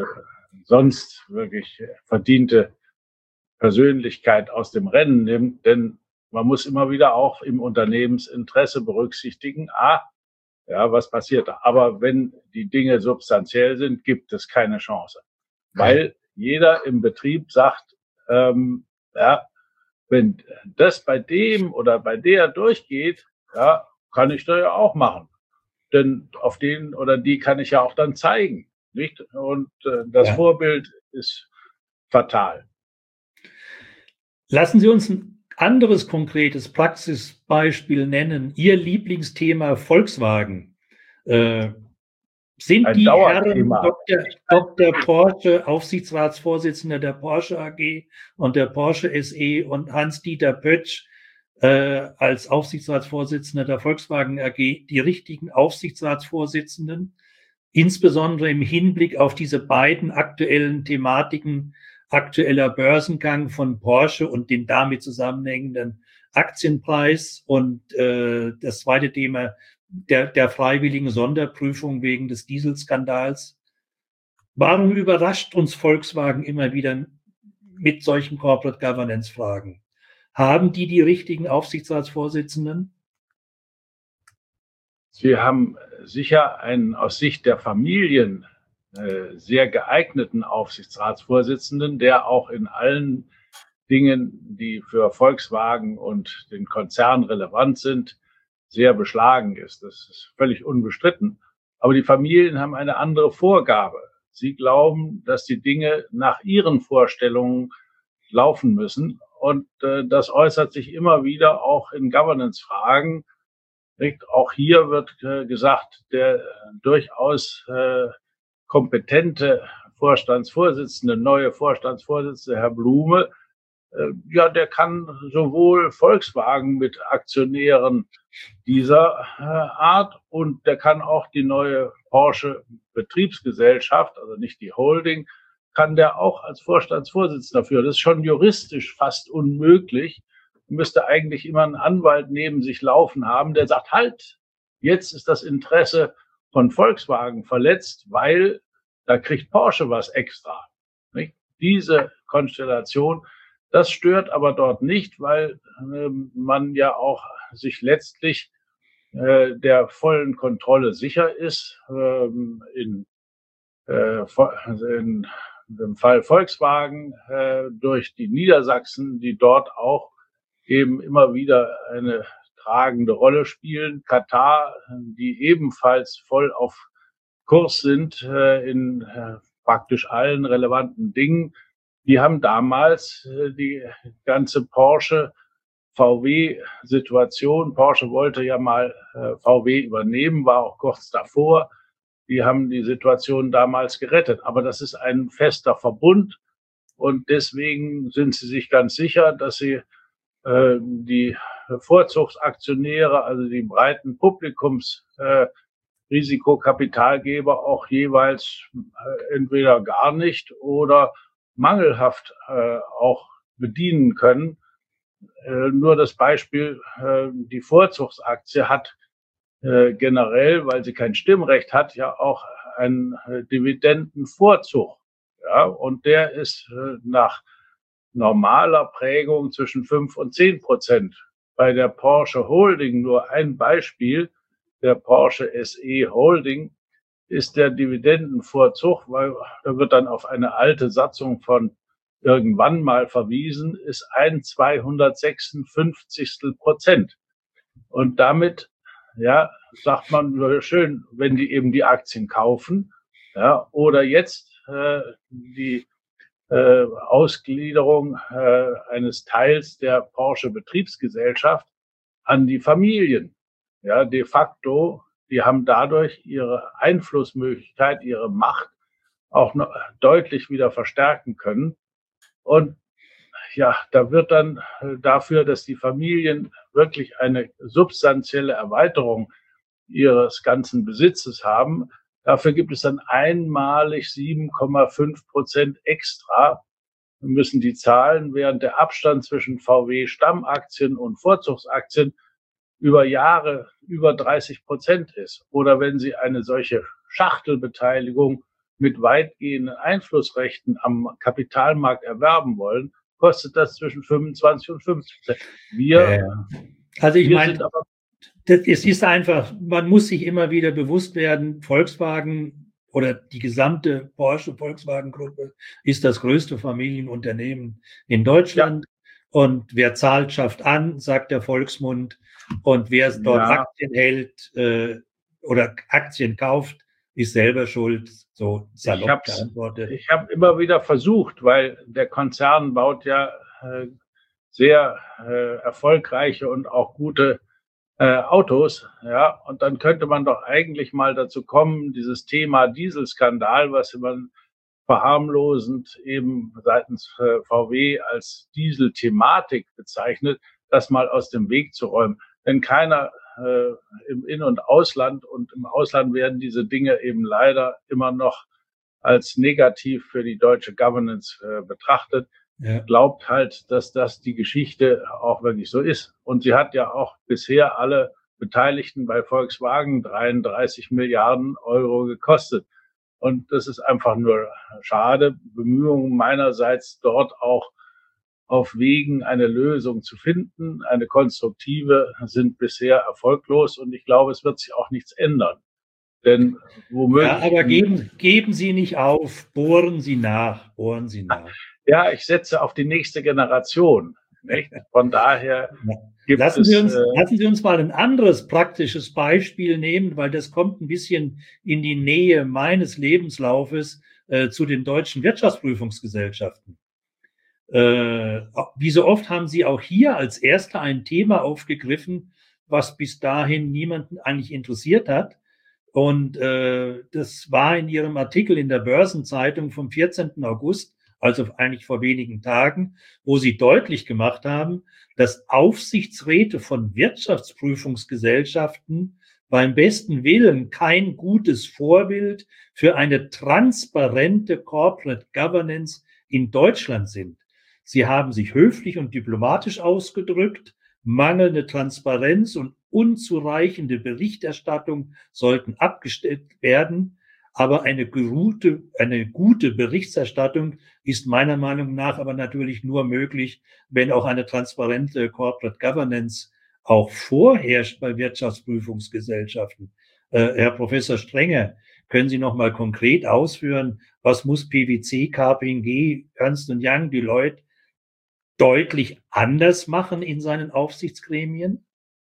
sonst wirklich verdiente Persönlichkeit aus dem Rennen nimmt, denn Man muss immer wieder auch im Unternehmensinteresse berücksichtigen, ja, was passiert da? Aber wenn die Dinge substanziell sind, gibt es keine Chance. Weil jeder im Betrieb sagt, ja, wenn das bei dem oder bei der durchgeht, ja, kann ich das ja auch machen. Denn auf den oder die kann ich ja auch dann zeigen, nicht? Und das Vorbild ist fatal. Lassen Sie uns ein anderes konkretes Praxisbeispiel nennen. Ihr Lieblingsthema Volkswagen. Sind die Herren Dr. Porsche, Aufsichtsratsvorsitzender der Porsche AG und der Porsche SE und Hans-Dieter Pötsch als Aufsichtsratsvorsitzender der Volkswagen AG die richtigen Aufsichtsratsvorsitzenden, insbesondere im Hinblick auf diese beiden aktuellen Thematiken, aktueller Börsengang von Porsche und den damit zusammenhängenden Aktienpreis und das zweite Thema der freiwilligen Sonderprüfung wegen des Dieselskandals. Warum überrascht uns Volkswagen immer wieder mit solchen Corporate Governance Fragen? Haben die richtigen Aufsichtsratsvorsitzenden? Sie haben sicher einen aus Sicht der Familien sehr geeigneten Aufsichtsratsvorsitzenden, der auch in allen Dingen, die für Volkswagen und den Konzern relevant sind, sehr beschlagen ist. Das ist völlig unbestritten. Aber die Familien haben eine andere Vorgabe. Sie glauben, dass die Dinge nach ihren Vorstellungen laufen müssen. Und das äußert sich immer wieder auch in Governance-Fragen. Auch hier wird gesagt, der durchaus kompetente Vorstandsvorsitzende, neue Vorstandsvorsitzende, Herr Blume, ja, der kann sowohl Volkswagen mit Aktionären dieser Art und der kann auch die neue Porsche Betriebsgesellschaft, also nicht die Holding, kann der auch als Vorstandsvorsitzender führen. Das ist schon juristisch fast unmöglich. Man müsste eigentlich immer einen Anwalt neben sich laufen haben, der sagt, halt, jetzt ist das Interesse von Volkswagen verletzt, weil da kriegt Porsche was extra. Nicht? Diese Konstellation, das stört aber dort nicht, weil man ja auch sich letztlich der vollen Kontrolle sicher ist. In dem Fall Volkswagen durch die Niedersachsen, die dort auch eben immer wieder eine tragende Rolle spielen. Katar, die ebenfalls voll auf Kurs sind in praktisch allen relevanten Dingen. Die haben damals die ganze Porsche-VW-Situation. Porsche wollte ja mal VW übernehmen, war auch kurz davor. Die haben die Situation damals gerettet. Aber das ist ein fester Verbund. Und deswegen sind sie sich ganz sicher, dass sie die Vorzugsaktionäre, also die breiten Publikumsrisikokapitalgeber auch jeweils entweder gar nicht oder mangelhaft auch bedienen können. Nur das Beispiel, die Vorzugsaktie hat generell, weil sie kein Stimmrecht hat, ja auch einen Dividendenvorzug. Ja, und der ist nach normaler Prägung zwischen 5 und 10%. Bei der Porsche Holding nur ein Beispiel, der Porsche SE Holding, ist der Dividendenvorzug, weil da wird dann auf eine alte Satzung von irgendwann mal verwiesen, ist 1/256%. Und damit, ja, sagt man schön, wenn die eben die Aktien kaufen, ja, oder jetzt die Ausgliederung eines Teils der Porsche Betriebsgesellschaft an die Familien. Ja, de facto, die haben dadurch ihre Einflussmöglichkeit, ihre Macht auch noch deutlich wieder verstärken können. Und ja, da wird dann dafür, dass die Familien wirklich eine substanzielle Erweiterung ihres ganzen Besitzes haben, dafür gibt es dann einmalig 7,5% extra. Wir müssen die zahlen, während der Abstand zwischen VW-Stammaktien und Vorzugsaktien über Jahre über 30% ist. Oder wenn Sie eine solche Schachtelbeteiligung mit weitgehenden Einflussrechten am Kapitalmarkt erwerben wollen, kostet das zwischen 25 und 50%. Also ich meine, es ist einfach, man muss sich immer wieder bewusst werden, Volkswagen oder die gesamte Porsche-Volkswagen-Gruppe ist das größte Familienunternehmen in Deutschland. Ja. Und wer zahlt, schafft an, sagt der Volksmund. Und wer dort Aktien hält oder Aktien kauft, ist selber schuld. So salopp geantwortet. Ich habe immer wieder versucht, weil der Konzern baut ja sehr erfolgreiche und auch gute Autos, ja, und dann könnte man doch eigentlich mal dazu kommen, dieses Thema Dieselskandal, was man verharmlosend eben seitens VW als Diesel-Thematik bezeichnet, das mal aus dem Weg zu räumen. Denn keiner im In- und Ausland und im Ausland werden diese Dinge eben leider immer noch als negativ für die deutsche Governance betrachtet. Ja. Glaubt halt, dass das die Geschichte auch wirklich so ist. Und sie hat ja auch bisher alle Beteiligten bei Volkswagen 33 Milliarden Euro gekostet. Und das ist einfach nur schade. Bemühungen meinerseits, dort auch auf Wegen eine Lösung zu finden, eine konstruktive, sind bisher erfolglos. Und ich glaube, es wird sich auch nichts ändern. Denn womöglich. Ja, aber geben Sie nicht auf, bohren Sie nach. Ja, ich setze auf die nächste Generation. Nicht? Von daher lassen Sie uns mal ein anderes praktisches Beispiel nehmen, weil das kommt ein bisschen in die Nähe meines Lebenslaufes zu den deutschen Wirtschaftsprüfungsgesellschaften. Wie so oft haben Sie auch hier als Erster ein Thema aufgegriffen, was bis dahin niemanden eigentlich interessiert hat. Und das war in Ihrem Artikel in der Börsenzeitung vom 14. August, also eigentlich vor wenigen Tagen, wo Sie deutlich gemacht haben, dass Aufsichtsräte von Wirtschaftsprüfungsgesellschaften beim besten Willen kein gutes Vorbild für eine transparente Corporate Governance in Deutschland sind. Sie haben sich höflich und diplomatisch ausgedrückt. Mangelnde Transparenz und unzureichende Berichterstattung sollten abgestellt werden. Aber eine gute Berichterstattung ist meiner Meinung nach aber natürlich nur möglich, wenn auch eine transparente Corporate Governance auch vorherrscht bei Wirtschaftsprüfungsgesellschaften. Herr Professor Strenger, können Sie noch mal konkret ausführen, was muss PwC, KPMG, Ernst & Young, Deloitte deutlich anders machen in seinen Aufsichtsgremien?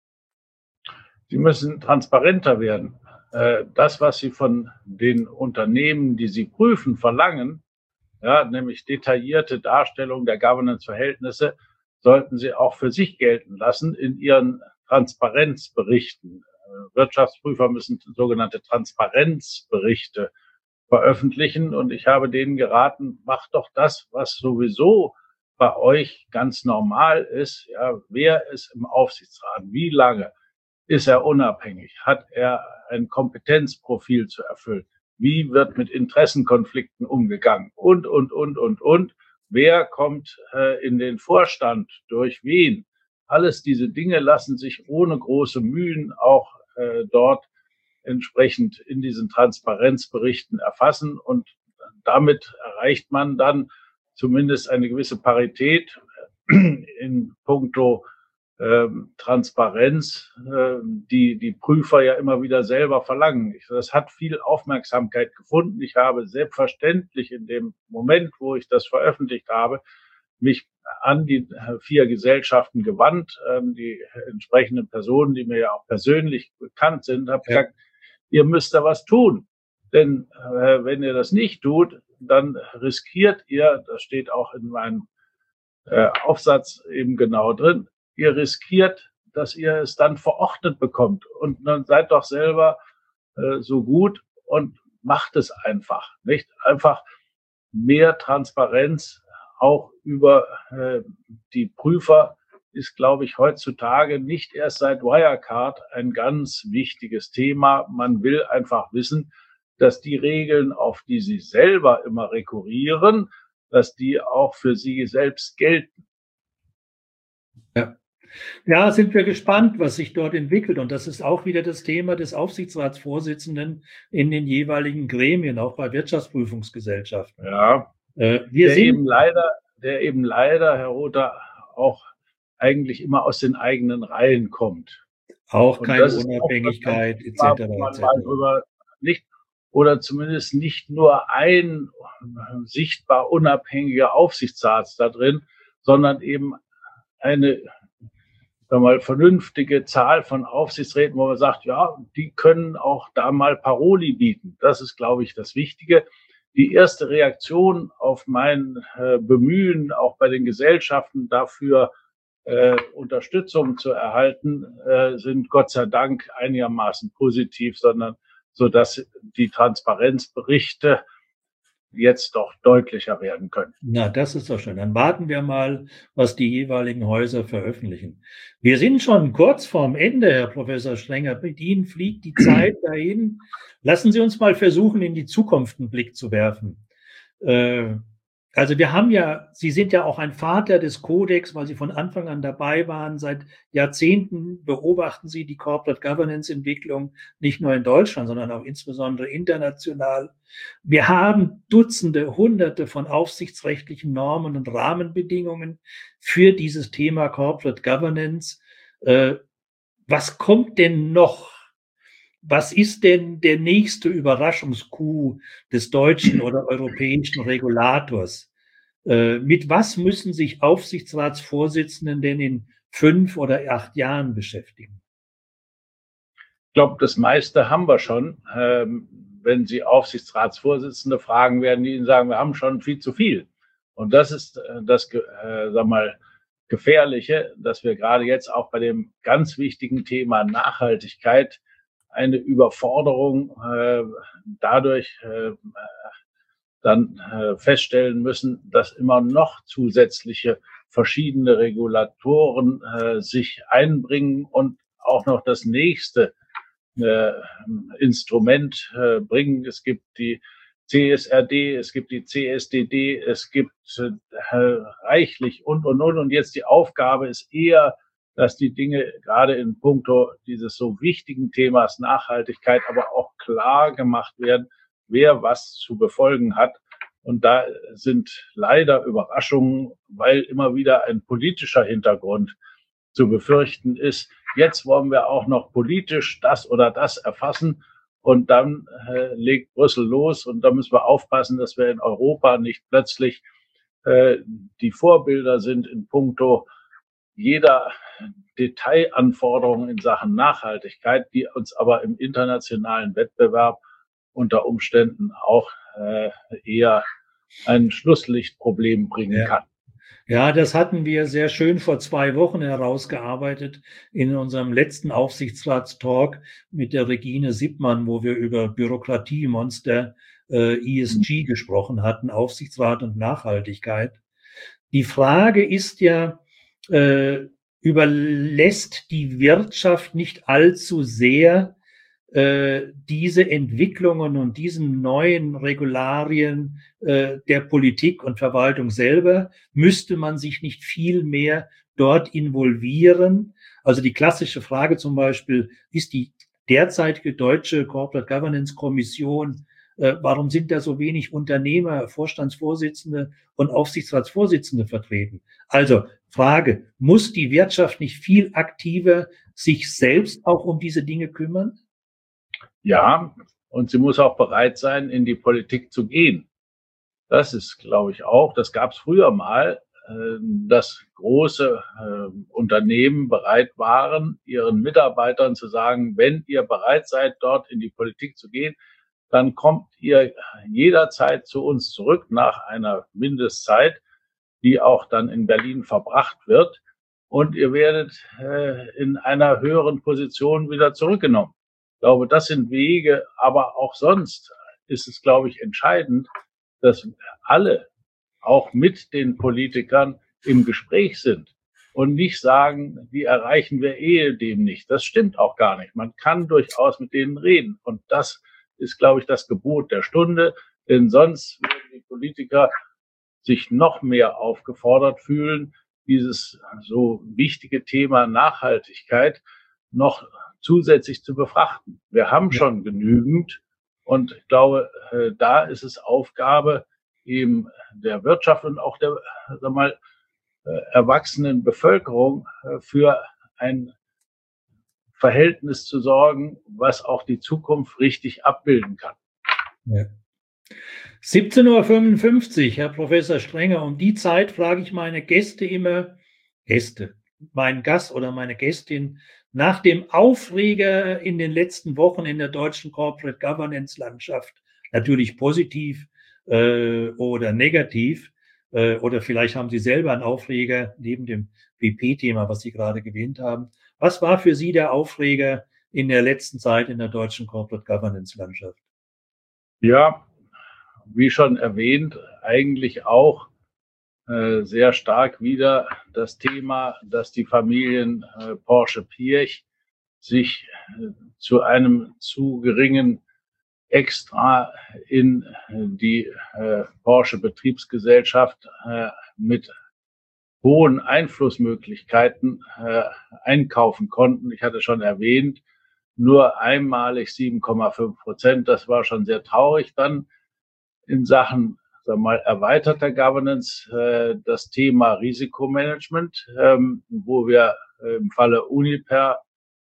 Sie müssen transparenter werden. Das, was Sie von den Unternehmen, die Sie prüfen, verlangen, ja, nämlich detaillierte Darstellung der Governance-Verhältnisse, sollten Sie auch für sich gelten lassen in Ihren Transparenzberichten. Wirtschaftsprüfer müssen sogenannte Transparenzberichte veröffentlichen. Und ich habe denen geraten, macht doch das, was sowieso bei euch ganz normal ist. Ja, wer ist im Aufsichtsrat? Wie lange? Ist er unabhängig? Hat er ein Kompetenzprofil zu erfüllen? Wie wird mit Interessenkonflikten umgegangen? Und. Wer kommt in den Vorstand? Durch wen? Alles diese Dinge lassen sich ohne große Mühen auch dort entsprechend in diesen Transparenzberichten erfassen. Und damit erreicht man dann zumindest eine gewisse Parität in puncto Transparenz, die Prüfer ja immer wieder selber verlangen. Das hat viel Aufmerksamkeit gefunden. Ich habe selbstverständlich in dem Moment, wo ich das veröffentlicht habe, mich an die 4 Gesellschaften gewandt, die entsprechenden Personen, die mir ja auch persönlich bekannt sind, habe gesagt, ihr müsst da was tun. Denn wenn ihr das nicht tut, dann riskiert ihr, das steht auch in meinem Aufsatz eben genau drin, ihr riskiert, dass ihr es dann verordnet bekommt. Und dann seid doch selber so gut und macht es einfach. Nicht einfach mehr Transparenz auch über die Prüfer ist, glaube ich, heutzutage nicht erst seit Wirecard ein ganz wichtiges Thema. Man will einfach wissen, dass die Regeln, auf die sie selber immer rekurrieren, dass die auch für sie selbst gelten. Ja, sind wir gespannt, was sich dort entwickelt. Und das ist auch wieder das Thema des Aufsichtsratsvorsitzenden in den jeweiligen Gremien, auch bei Wirtschaftsprüfungsgesellschaften. Ja, wir sind eben leider der eben leider, Herr Rother, auch eigentlich immer aus den eigenen Reihen kommt. Auch keine Unabhängigkeit etc. Nicht, oder zumindest nicht nur ein sichtbar unabhängiger Aufsichtsrat da drin, sondern eben eine vernünftige Zahl von Aufsichtsräten, wo man sagt, ja, die können auch da mal Paroli bieten. Das ist, glaube ich, das Wichtige. Die erste Reaktion auf mein Bemühen, auch bei den Gesellschaften dafür Unterstützung zu erhalten, sind Gott sei Dank einigermaßen positiv, so dass die Transparenzberichte jetzt doch deutlicher werden können. Na, das ist doch schön. Dann warten wir mal, was die jeweiligen Häuser veröffentlichen. Wir sind schon kurz vorm Ende, Herr Professor Strenger. Mit Ihnen fliegt die Zeit dahin. Lassen Sie uns mal versuchen, in die Zukunft einen Blick zu werfen. Also wir haben ja, Sie sind ja auch ein Vater des Kodex, weil Sie von Anfang an dabei waren. Seit Jahrzehnten beobachten Sie die Corporate Governance Entwicklung nicht nur in Deutschland, sondern auch insbesondere international. Wir haben Dutzende, Hunderte von aufsichtsrechtlichen Normen und Rahmenbedingungen für dieses Thema Corporate Governance. Was kommt denn noch? Was ist denn der nächste Überraschungscoup des deutschen oder europäischen Regulators? Mit was müssen sich Aufsichtsratsvorsitzenden denn in 5 oder 8 Jahren beschäftigen? Ich glaube, das meiste haben wir schon. Wenn Sie Aufsichtsratsvorsitzende fragen, werden die Ihnen sagen, wir haben schon viel zu viel. Und das ist das, Gefährliche, dass wir gerade jetzt auch bei dem ganz wichtigen Thema Nachhaltigkeit eine Überforderung dadurch dann feststellen müssen, dass immer noch zusätzliche verschiedene Regulatoren sich einbringen und auch noch das nächste Instrument bringen. Es gibt die CSRD, es gibt die CSDD, es gibt reichlich und. Und jetzt die Aufgabe ist eher, dass die Dinge gerade in puncto dieses so wichtigen Themas Nachhaltigkeit aber auch klar gemacht werden, wer was zu befolgen hat. Und da sind leider Überraschungen, weil immer wieder ein politischer Hintergrund zu befürchten ist. Jetzt wollen wir auch noch politisch das oder das erfassen und dann legt Brüssel los und da müssen wir aufpassen, dass wir in Europa nicht plötzlich die Vorbilder sind in puncto jeder Detailanforderung in Sachen Nachhaltigkeit, die uns aber im internationalen Wettbewerb unter Umständen auch eher ein Schlusslichtproblem bringen kann. Ja, das hatten wir sehr schön vor 2 Wochen herausgearbeitet in unserem letzten Aufsichtsratstalk mit der Regine Sippmann, wo wir über Bürokratiemonster ESG gesprochen hatten, Aufsichtsrat und Nachhaltigkeit. Die Frage ist ja, überlässt die Wirtschaft nicht allzu sehr diese Entwicklungen und diesen neuen Regularien der Politik und Verwaltung selber? Müsste man sich nicht viel mehr dort involvieren? Also die klassische Frage zum Beispiel, ist die derzeitige deutsche Corporate Governance Kommission, warum sind da so wenig Unternehmer, Vorstandsvorsitzende und Aufsichtsratsvorsitzende vertreten? Also Frage, muss die Wirtschaft nicht viel aktiver sich selbst auch um diese Dinge kümmern? Ja, und sie muss auch bereit sein, in die Politik zu gehen. Das ist, glaube ich, auch, das gab es früher mal, dass große Unternehmen bereit waren, ihren Mitarbeitern zu sagen, wenn ihr bereit seid, dort in die Politik zu gehen, dann kommt ihr jederzeit zu uns zurück nach einer Mindestzeit, die auch dann in Berlin verbracht wird. Und ihr werdet in einer höheren Position wieder zurückgenommen. Ich glaube, das sind Wege, aber auch sonst ist es, glaube ich, entscheidend, dass alle auch mit den Politikern im Gespräch sind und nicht sagen, die erreichen wir dem nicht. Das stimmt auch gar nicht. Man kann durchaus mit denen reden. Und das ist, glaube ich, das Gebot der Stunde, denn sonst würden die Politiker sich noch mehr aufgefordert fühlen, dieses so wichtige Thema Nachhaltigkeit noch zusätzlich zu befrachten. Wir haben schon genügend und ich glaube, da ist es Aufgabe, eben der Wirtschaft und auch der, sag mal, erwachsenen Bevölkerung für ein Verhältnis zu sorgen, was auch die Zukunft richtig abbilden kann. Ja. 17:55 Uhr, Herr Professor Strenger. Um die Zeit frage ich meine Gäste immer, meinen Gast oder meine Gästin, nach dem Aufreger in den letzten Wochen in der deutschen Corporate Governance Landschaft, natürlich positiv oder negativ, oder vielleicht haben Sie selber einen Aufreger neben dem WP-Thema, was Sie gerade erwähnt haben. Was war für Sie der Aufreger in der letzten Zeit in der deutschen Corporate Governance Landschaft? Ja, wie schon erwähnt, eigentlich auch sehr stark wieder das Thema, dass die Familien Porsche-Piëch sich zu einem zu geringen Extra in die Porsche Betriebsgesellschaft mit hohen Einflussmöglichkeiten einkaufen konnten. Ich hatte schon erwähnt, nur einmalig 7,5%. Das war schon sehr traurig dann in Sachen, sagen wir mal, erweiterter Governance, das Thema Risikomanagement, wo wir im Falle Uniper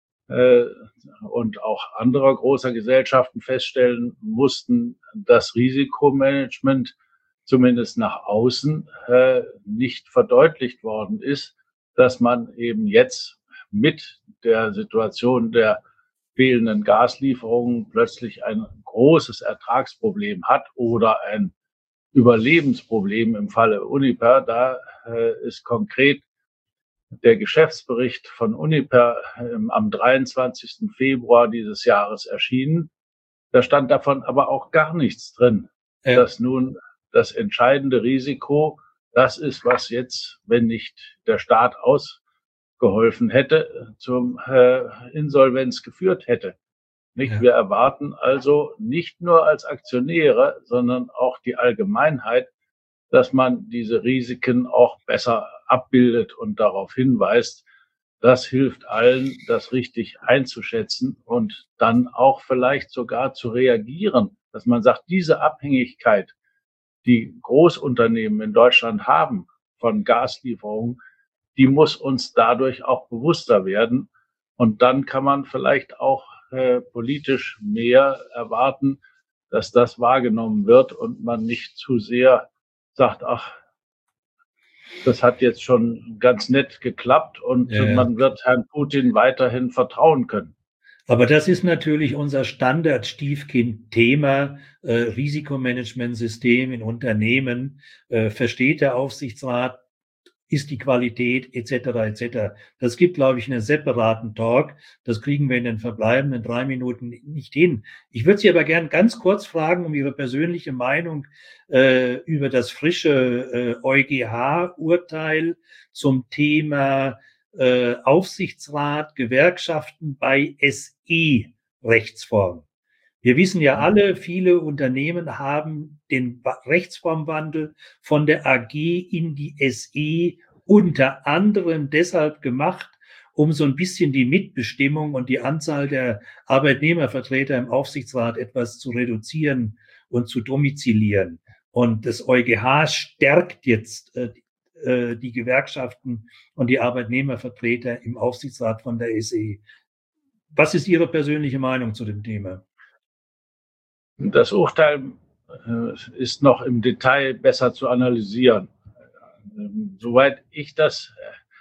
und auch anderer großer Gesellschaften feststellen mussten, dass Risikomanagement zumindest nach außen nicht verdeutlicht worden ist, dass man eben jetzt mit der Situation der fehlenden Gaslieferungen plötzlich ein großes Ertragsproblem hat oder ein Überlebensproblem im Falle Uniper. Da ist konkret der Geschäftsbericht von Uniper am 23. Februar dieses Jahres erschienen. Da stand davon aber auch gar nichts drin, dass nun das entscheidende Risiko das ist, was jetzt, wenn nicht der Staat ausgeholfen hätte, zum Insolvenz geführt hätte. Nicht? Ja. Wir erwarten also nicht nur als Aktionäre, sondern auch die Allgemeinheit, dass man diese Risiken auch besser abbildet und darauf hinweist. Das hilft allen, das richtig einzuschätzen und dann auch vielleicht sogar zu reagieren, dass man sagt, diese Abhängigkeit, die Großunternehmen in Deutschland haben von Gaslieferungen, die muss uns dadurch auch bewusster werden. Und dann kann man vielleicht auch politisch mehr erwarten, dass das wahrgenommen wird und man nicht zu sehr sagt, ach, das hat jetzt schon ganz nett geklappt und man wird Herrn Putin weiterhin vertrauen können. Aber das ist natürlich unser Standard-Stiefkind-Thema, Risikomanagementsystem in Unternehmen. Versteht der Aufsichtsrat, ist die Qualität etc. etc. Das gibt, glaube ich, einen separaten Talk. Das kriegen wir in den verbleibenden 3 Minuten nicht hin. Ich würde Sie aber gern ganz kurz fragen, um Ihre persönliche Meinung über das frische EuGH-Urteil zum Thema Aufsichtsrat, Gewerkschaften bei SE-Rechtsform. Wir wissen ja alle, viele Unternehmen haben den Rechtsformwandel von der AG in die SE unter anderem deshalb gemacht, um so ein bisschen die Mitbestimmung und die Anzahl der Arbeitnehmervertreter im Aufsichtsrat etwas zu reduzieren und zu domizilieren. Und das EuGH stärkt jetzt die Gewerkschaften und die Arbeitnehmervertreter im Aufsichtsrat von der SE. Was ist Ihre persönliche Meinung zu dem Thema? Das Urteil ist noch im Detail besser zu analysieren. Soweit ich das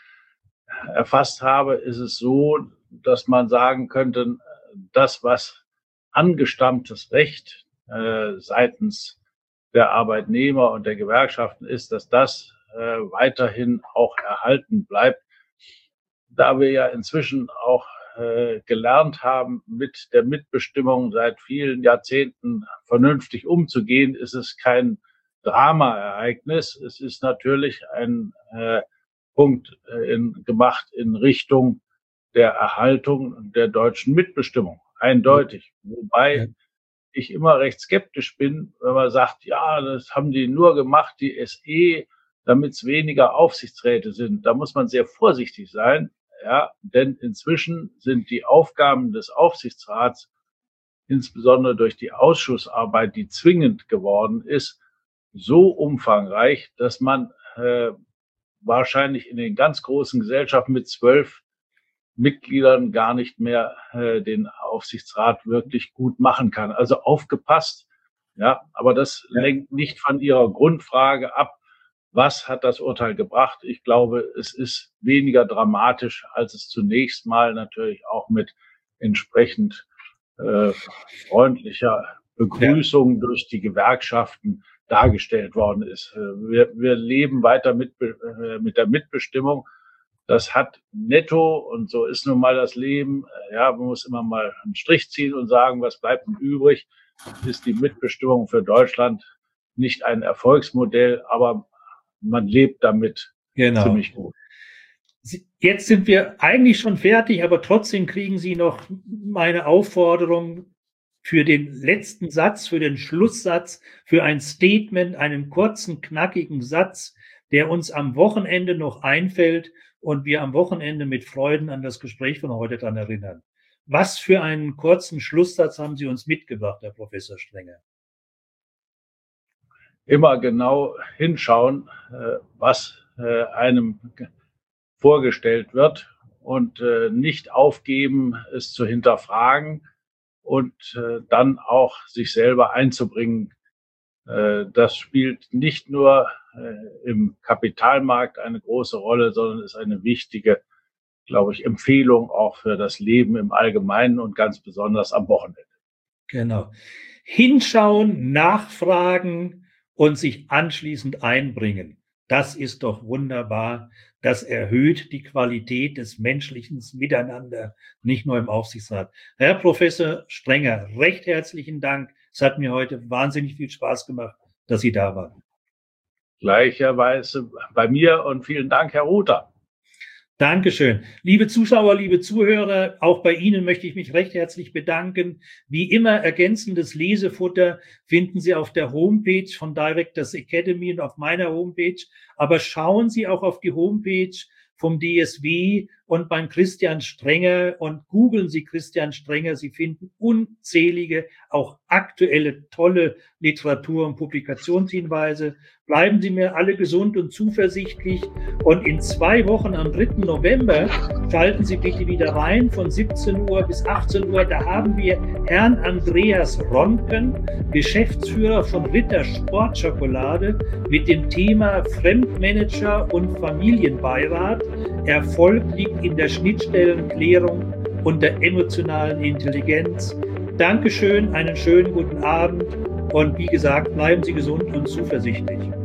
erfasst habe, ist es so, dass man sagen könnte, das, was angestammtes Recht seitens der Arbeitnehmer und der Gewerkschaften ist, dass das weiterhin auch erhalten bleibt. Da wir ja inzwischen auch gelernt haben, mit der Mitbestimmung seit vielen Jahrzehnten vernünftig umzugehen, ist es kein Dramaereignis. Es ist natürlich ein Punkt gemacht in Richtung der Erhaltung der deutschen Mitbestimmung. Eindeutig. Wobei ich immer recht skeptisch bin, wenn man sagt, ja, das haben die nur gemacht, die SE, damit es weniger Aufsichtsräte sind. Da muss man sehr vorsichtig sein. Ja, denn inzwischen sind die Aufgaben des Aufsichtsrats, insbesondere durch die Ausschussarbeit, die zwingend geworden ist, so umfangreich, dass man wahrscheinlich in den ganz großen Gesellschaften mit 12 Mitgliedern gar nicht mehr den Aufsichtsrat wirklich gut machen kann. Also aufgepasst, ja, aber das lenkt nicht von Ihrer Grundfrage ab. Was hat das Urteil gebracht? Ich glaube, es ist weniger dramatisch, als es zunächst mal natürlich auch mit entsprechend freundlicher Begrüßung durch die Gewerkschaften dargestellt worden ist. Wir leben weiter mit der Mitbestimmung. Das hat netto, und so ist nun mal das Leben, ja, man muss immer mal einen Strich ziehen und sagen, was bleibt denn übrig? Ist die Mitbestimmung für Deutschland nicht ein Erfolgsmodell, aber man lebt damit ziemlich gut. Jetzt sind wir eigentlich schon fertig, aber trotzdem kriegen Sie noch meine Aufforderung für den letzten Satz, für den Schlusssatz, für ein Statement, einen kurzen, knackigen Satz, der uns am Wochenende noch einfällt und wir am Wochenende mit Freuden an das Gespräch von heute dran erinnern. Was für einen kurzen Schlusssatz haben Sie uns mitgebracht, Herr Professor Strenger? Immer genau hinschauen, was einem vorgestellt wird und nicht aufgeben, es zu hinterfragen und dann auch sich selber einzubringen. Das spielt nicht nur im Kapitalmarkt eine große Rolle, sondern ist eine wichtige, glaube ich, Empfehlung auch für das Leben im Allgemeinen und ganz besonders am Wochenende. Genau. Hinschauen, nachfragen und sich anschließend einbringen. Das ist doch wunderbar. Das erhöht die Qualität des menschlichen Miteinander, nicht nur im Aufsichtsrat. Herr Professor Strenger, recht herzlichen Dank. Es hat mir heute wahnsinnig viel Spaß gemacht, dass Sie da waren. Gleicherweise bei mir und vielen Dank, Herr Rother. Dankeschön. Liebe Zuschauer, liebe Zuhörer, auch bei Ihnen möchte ich mich recht herzlich bedanken. Wie immer, ergänzendes Lesefutter finden Sie auf der Homepage von Directors Academy und auf meiner Homepage. Aber schauen Sie auch auf die Homepage vom DSW und beim Christian Strenger und googeln Sie Christian Strenger. Sie finden unzählige, auch aktuelle, tolle Literatur- und Publikationshinweise. Bleiben Sie mir alle gesund und zuversichtlich. Und in 2 Wochen, am 3. November, schalten Sie bitte wieder rein von 17 Uhr bis 18 Uhr. Da haben wir Herrn Andreas Ronken, Geschäftsführer von Ritter Sportschokolade, mit dem Thema Fremdmanager und Familienbeirat. Erfolg liegt in der Schnittstellenklärung und der emotionalen Intelligenz. Dankeschön, einen schönen guten Abend und wie gesagt, bleiben Sie gesund und zuversichtlich.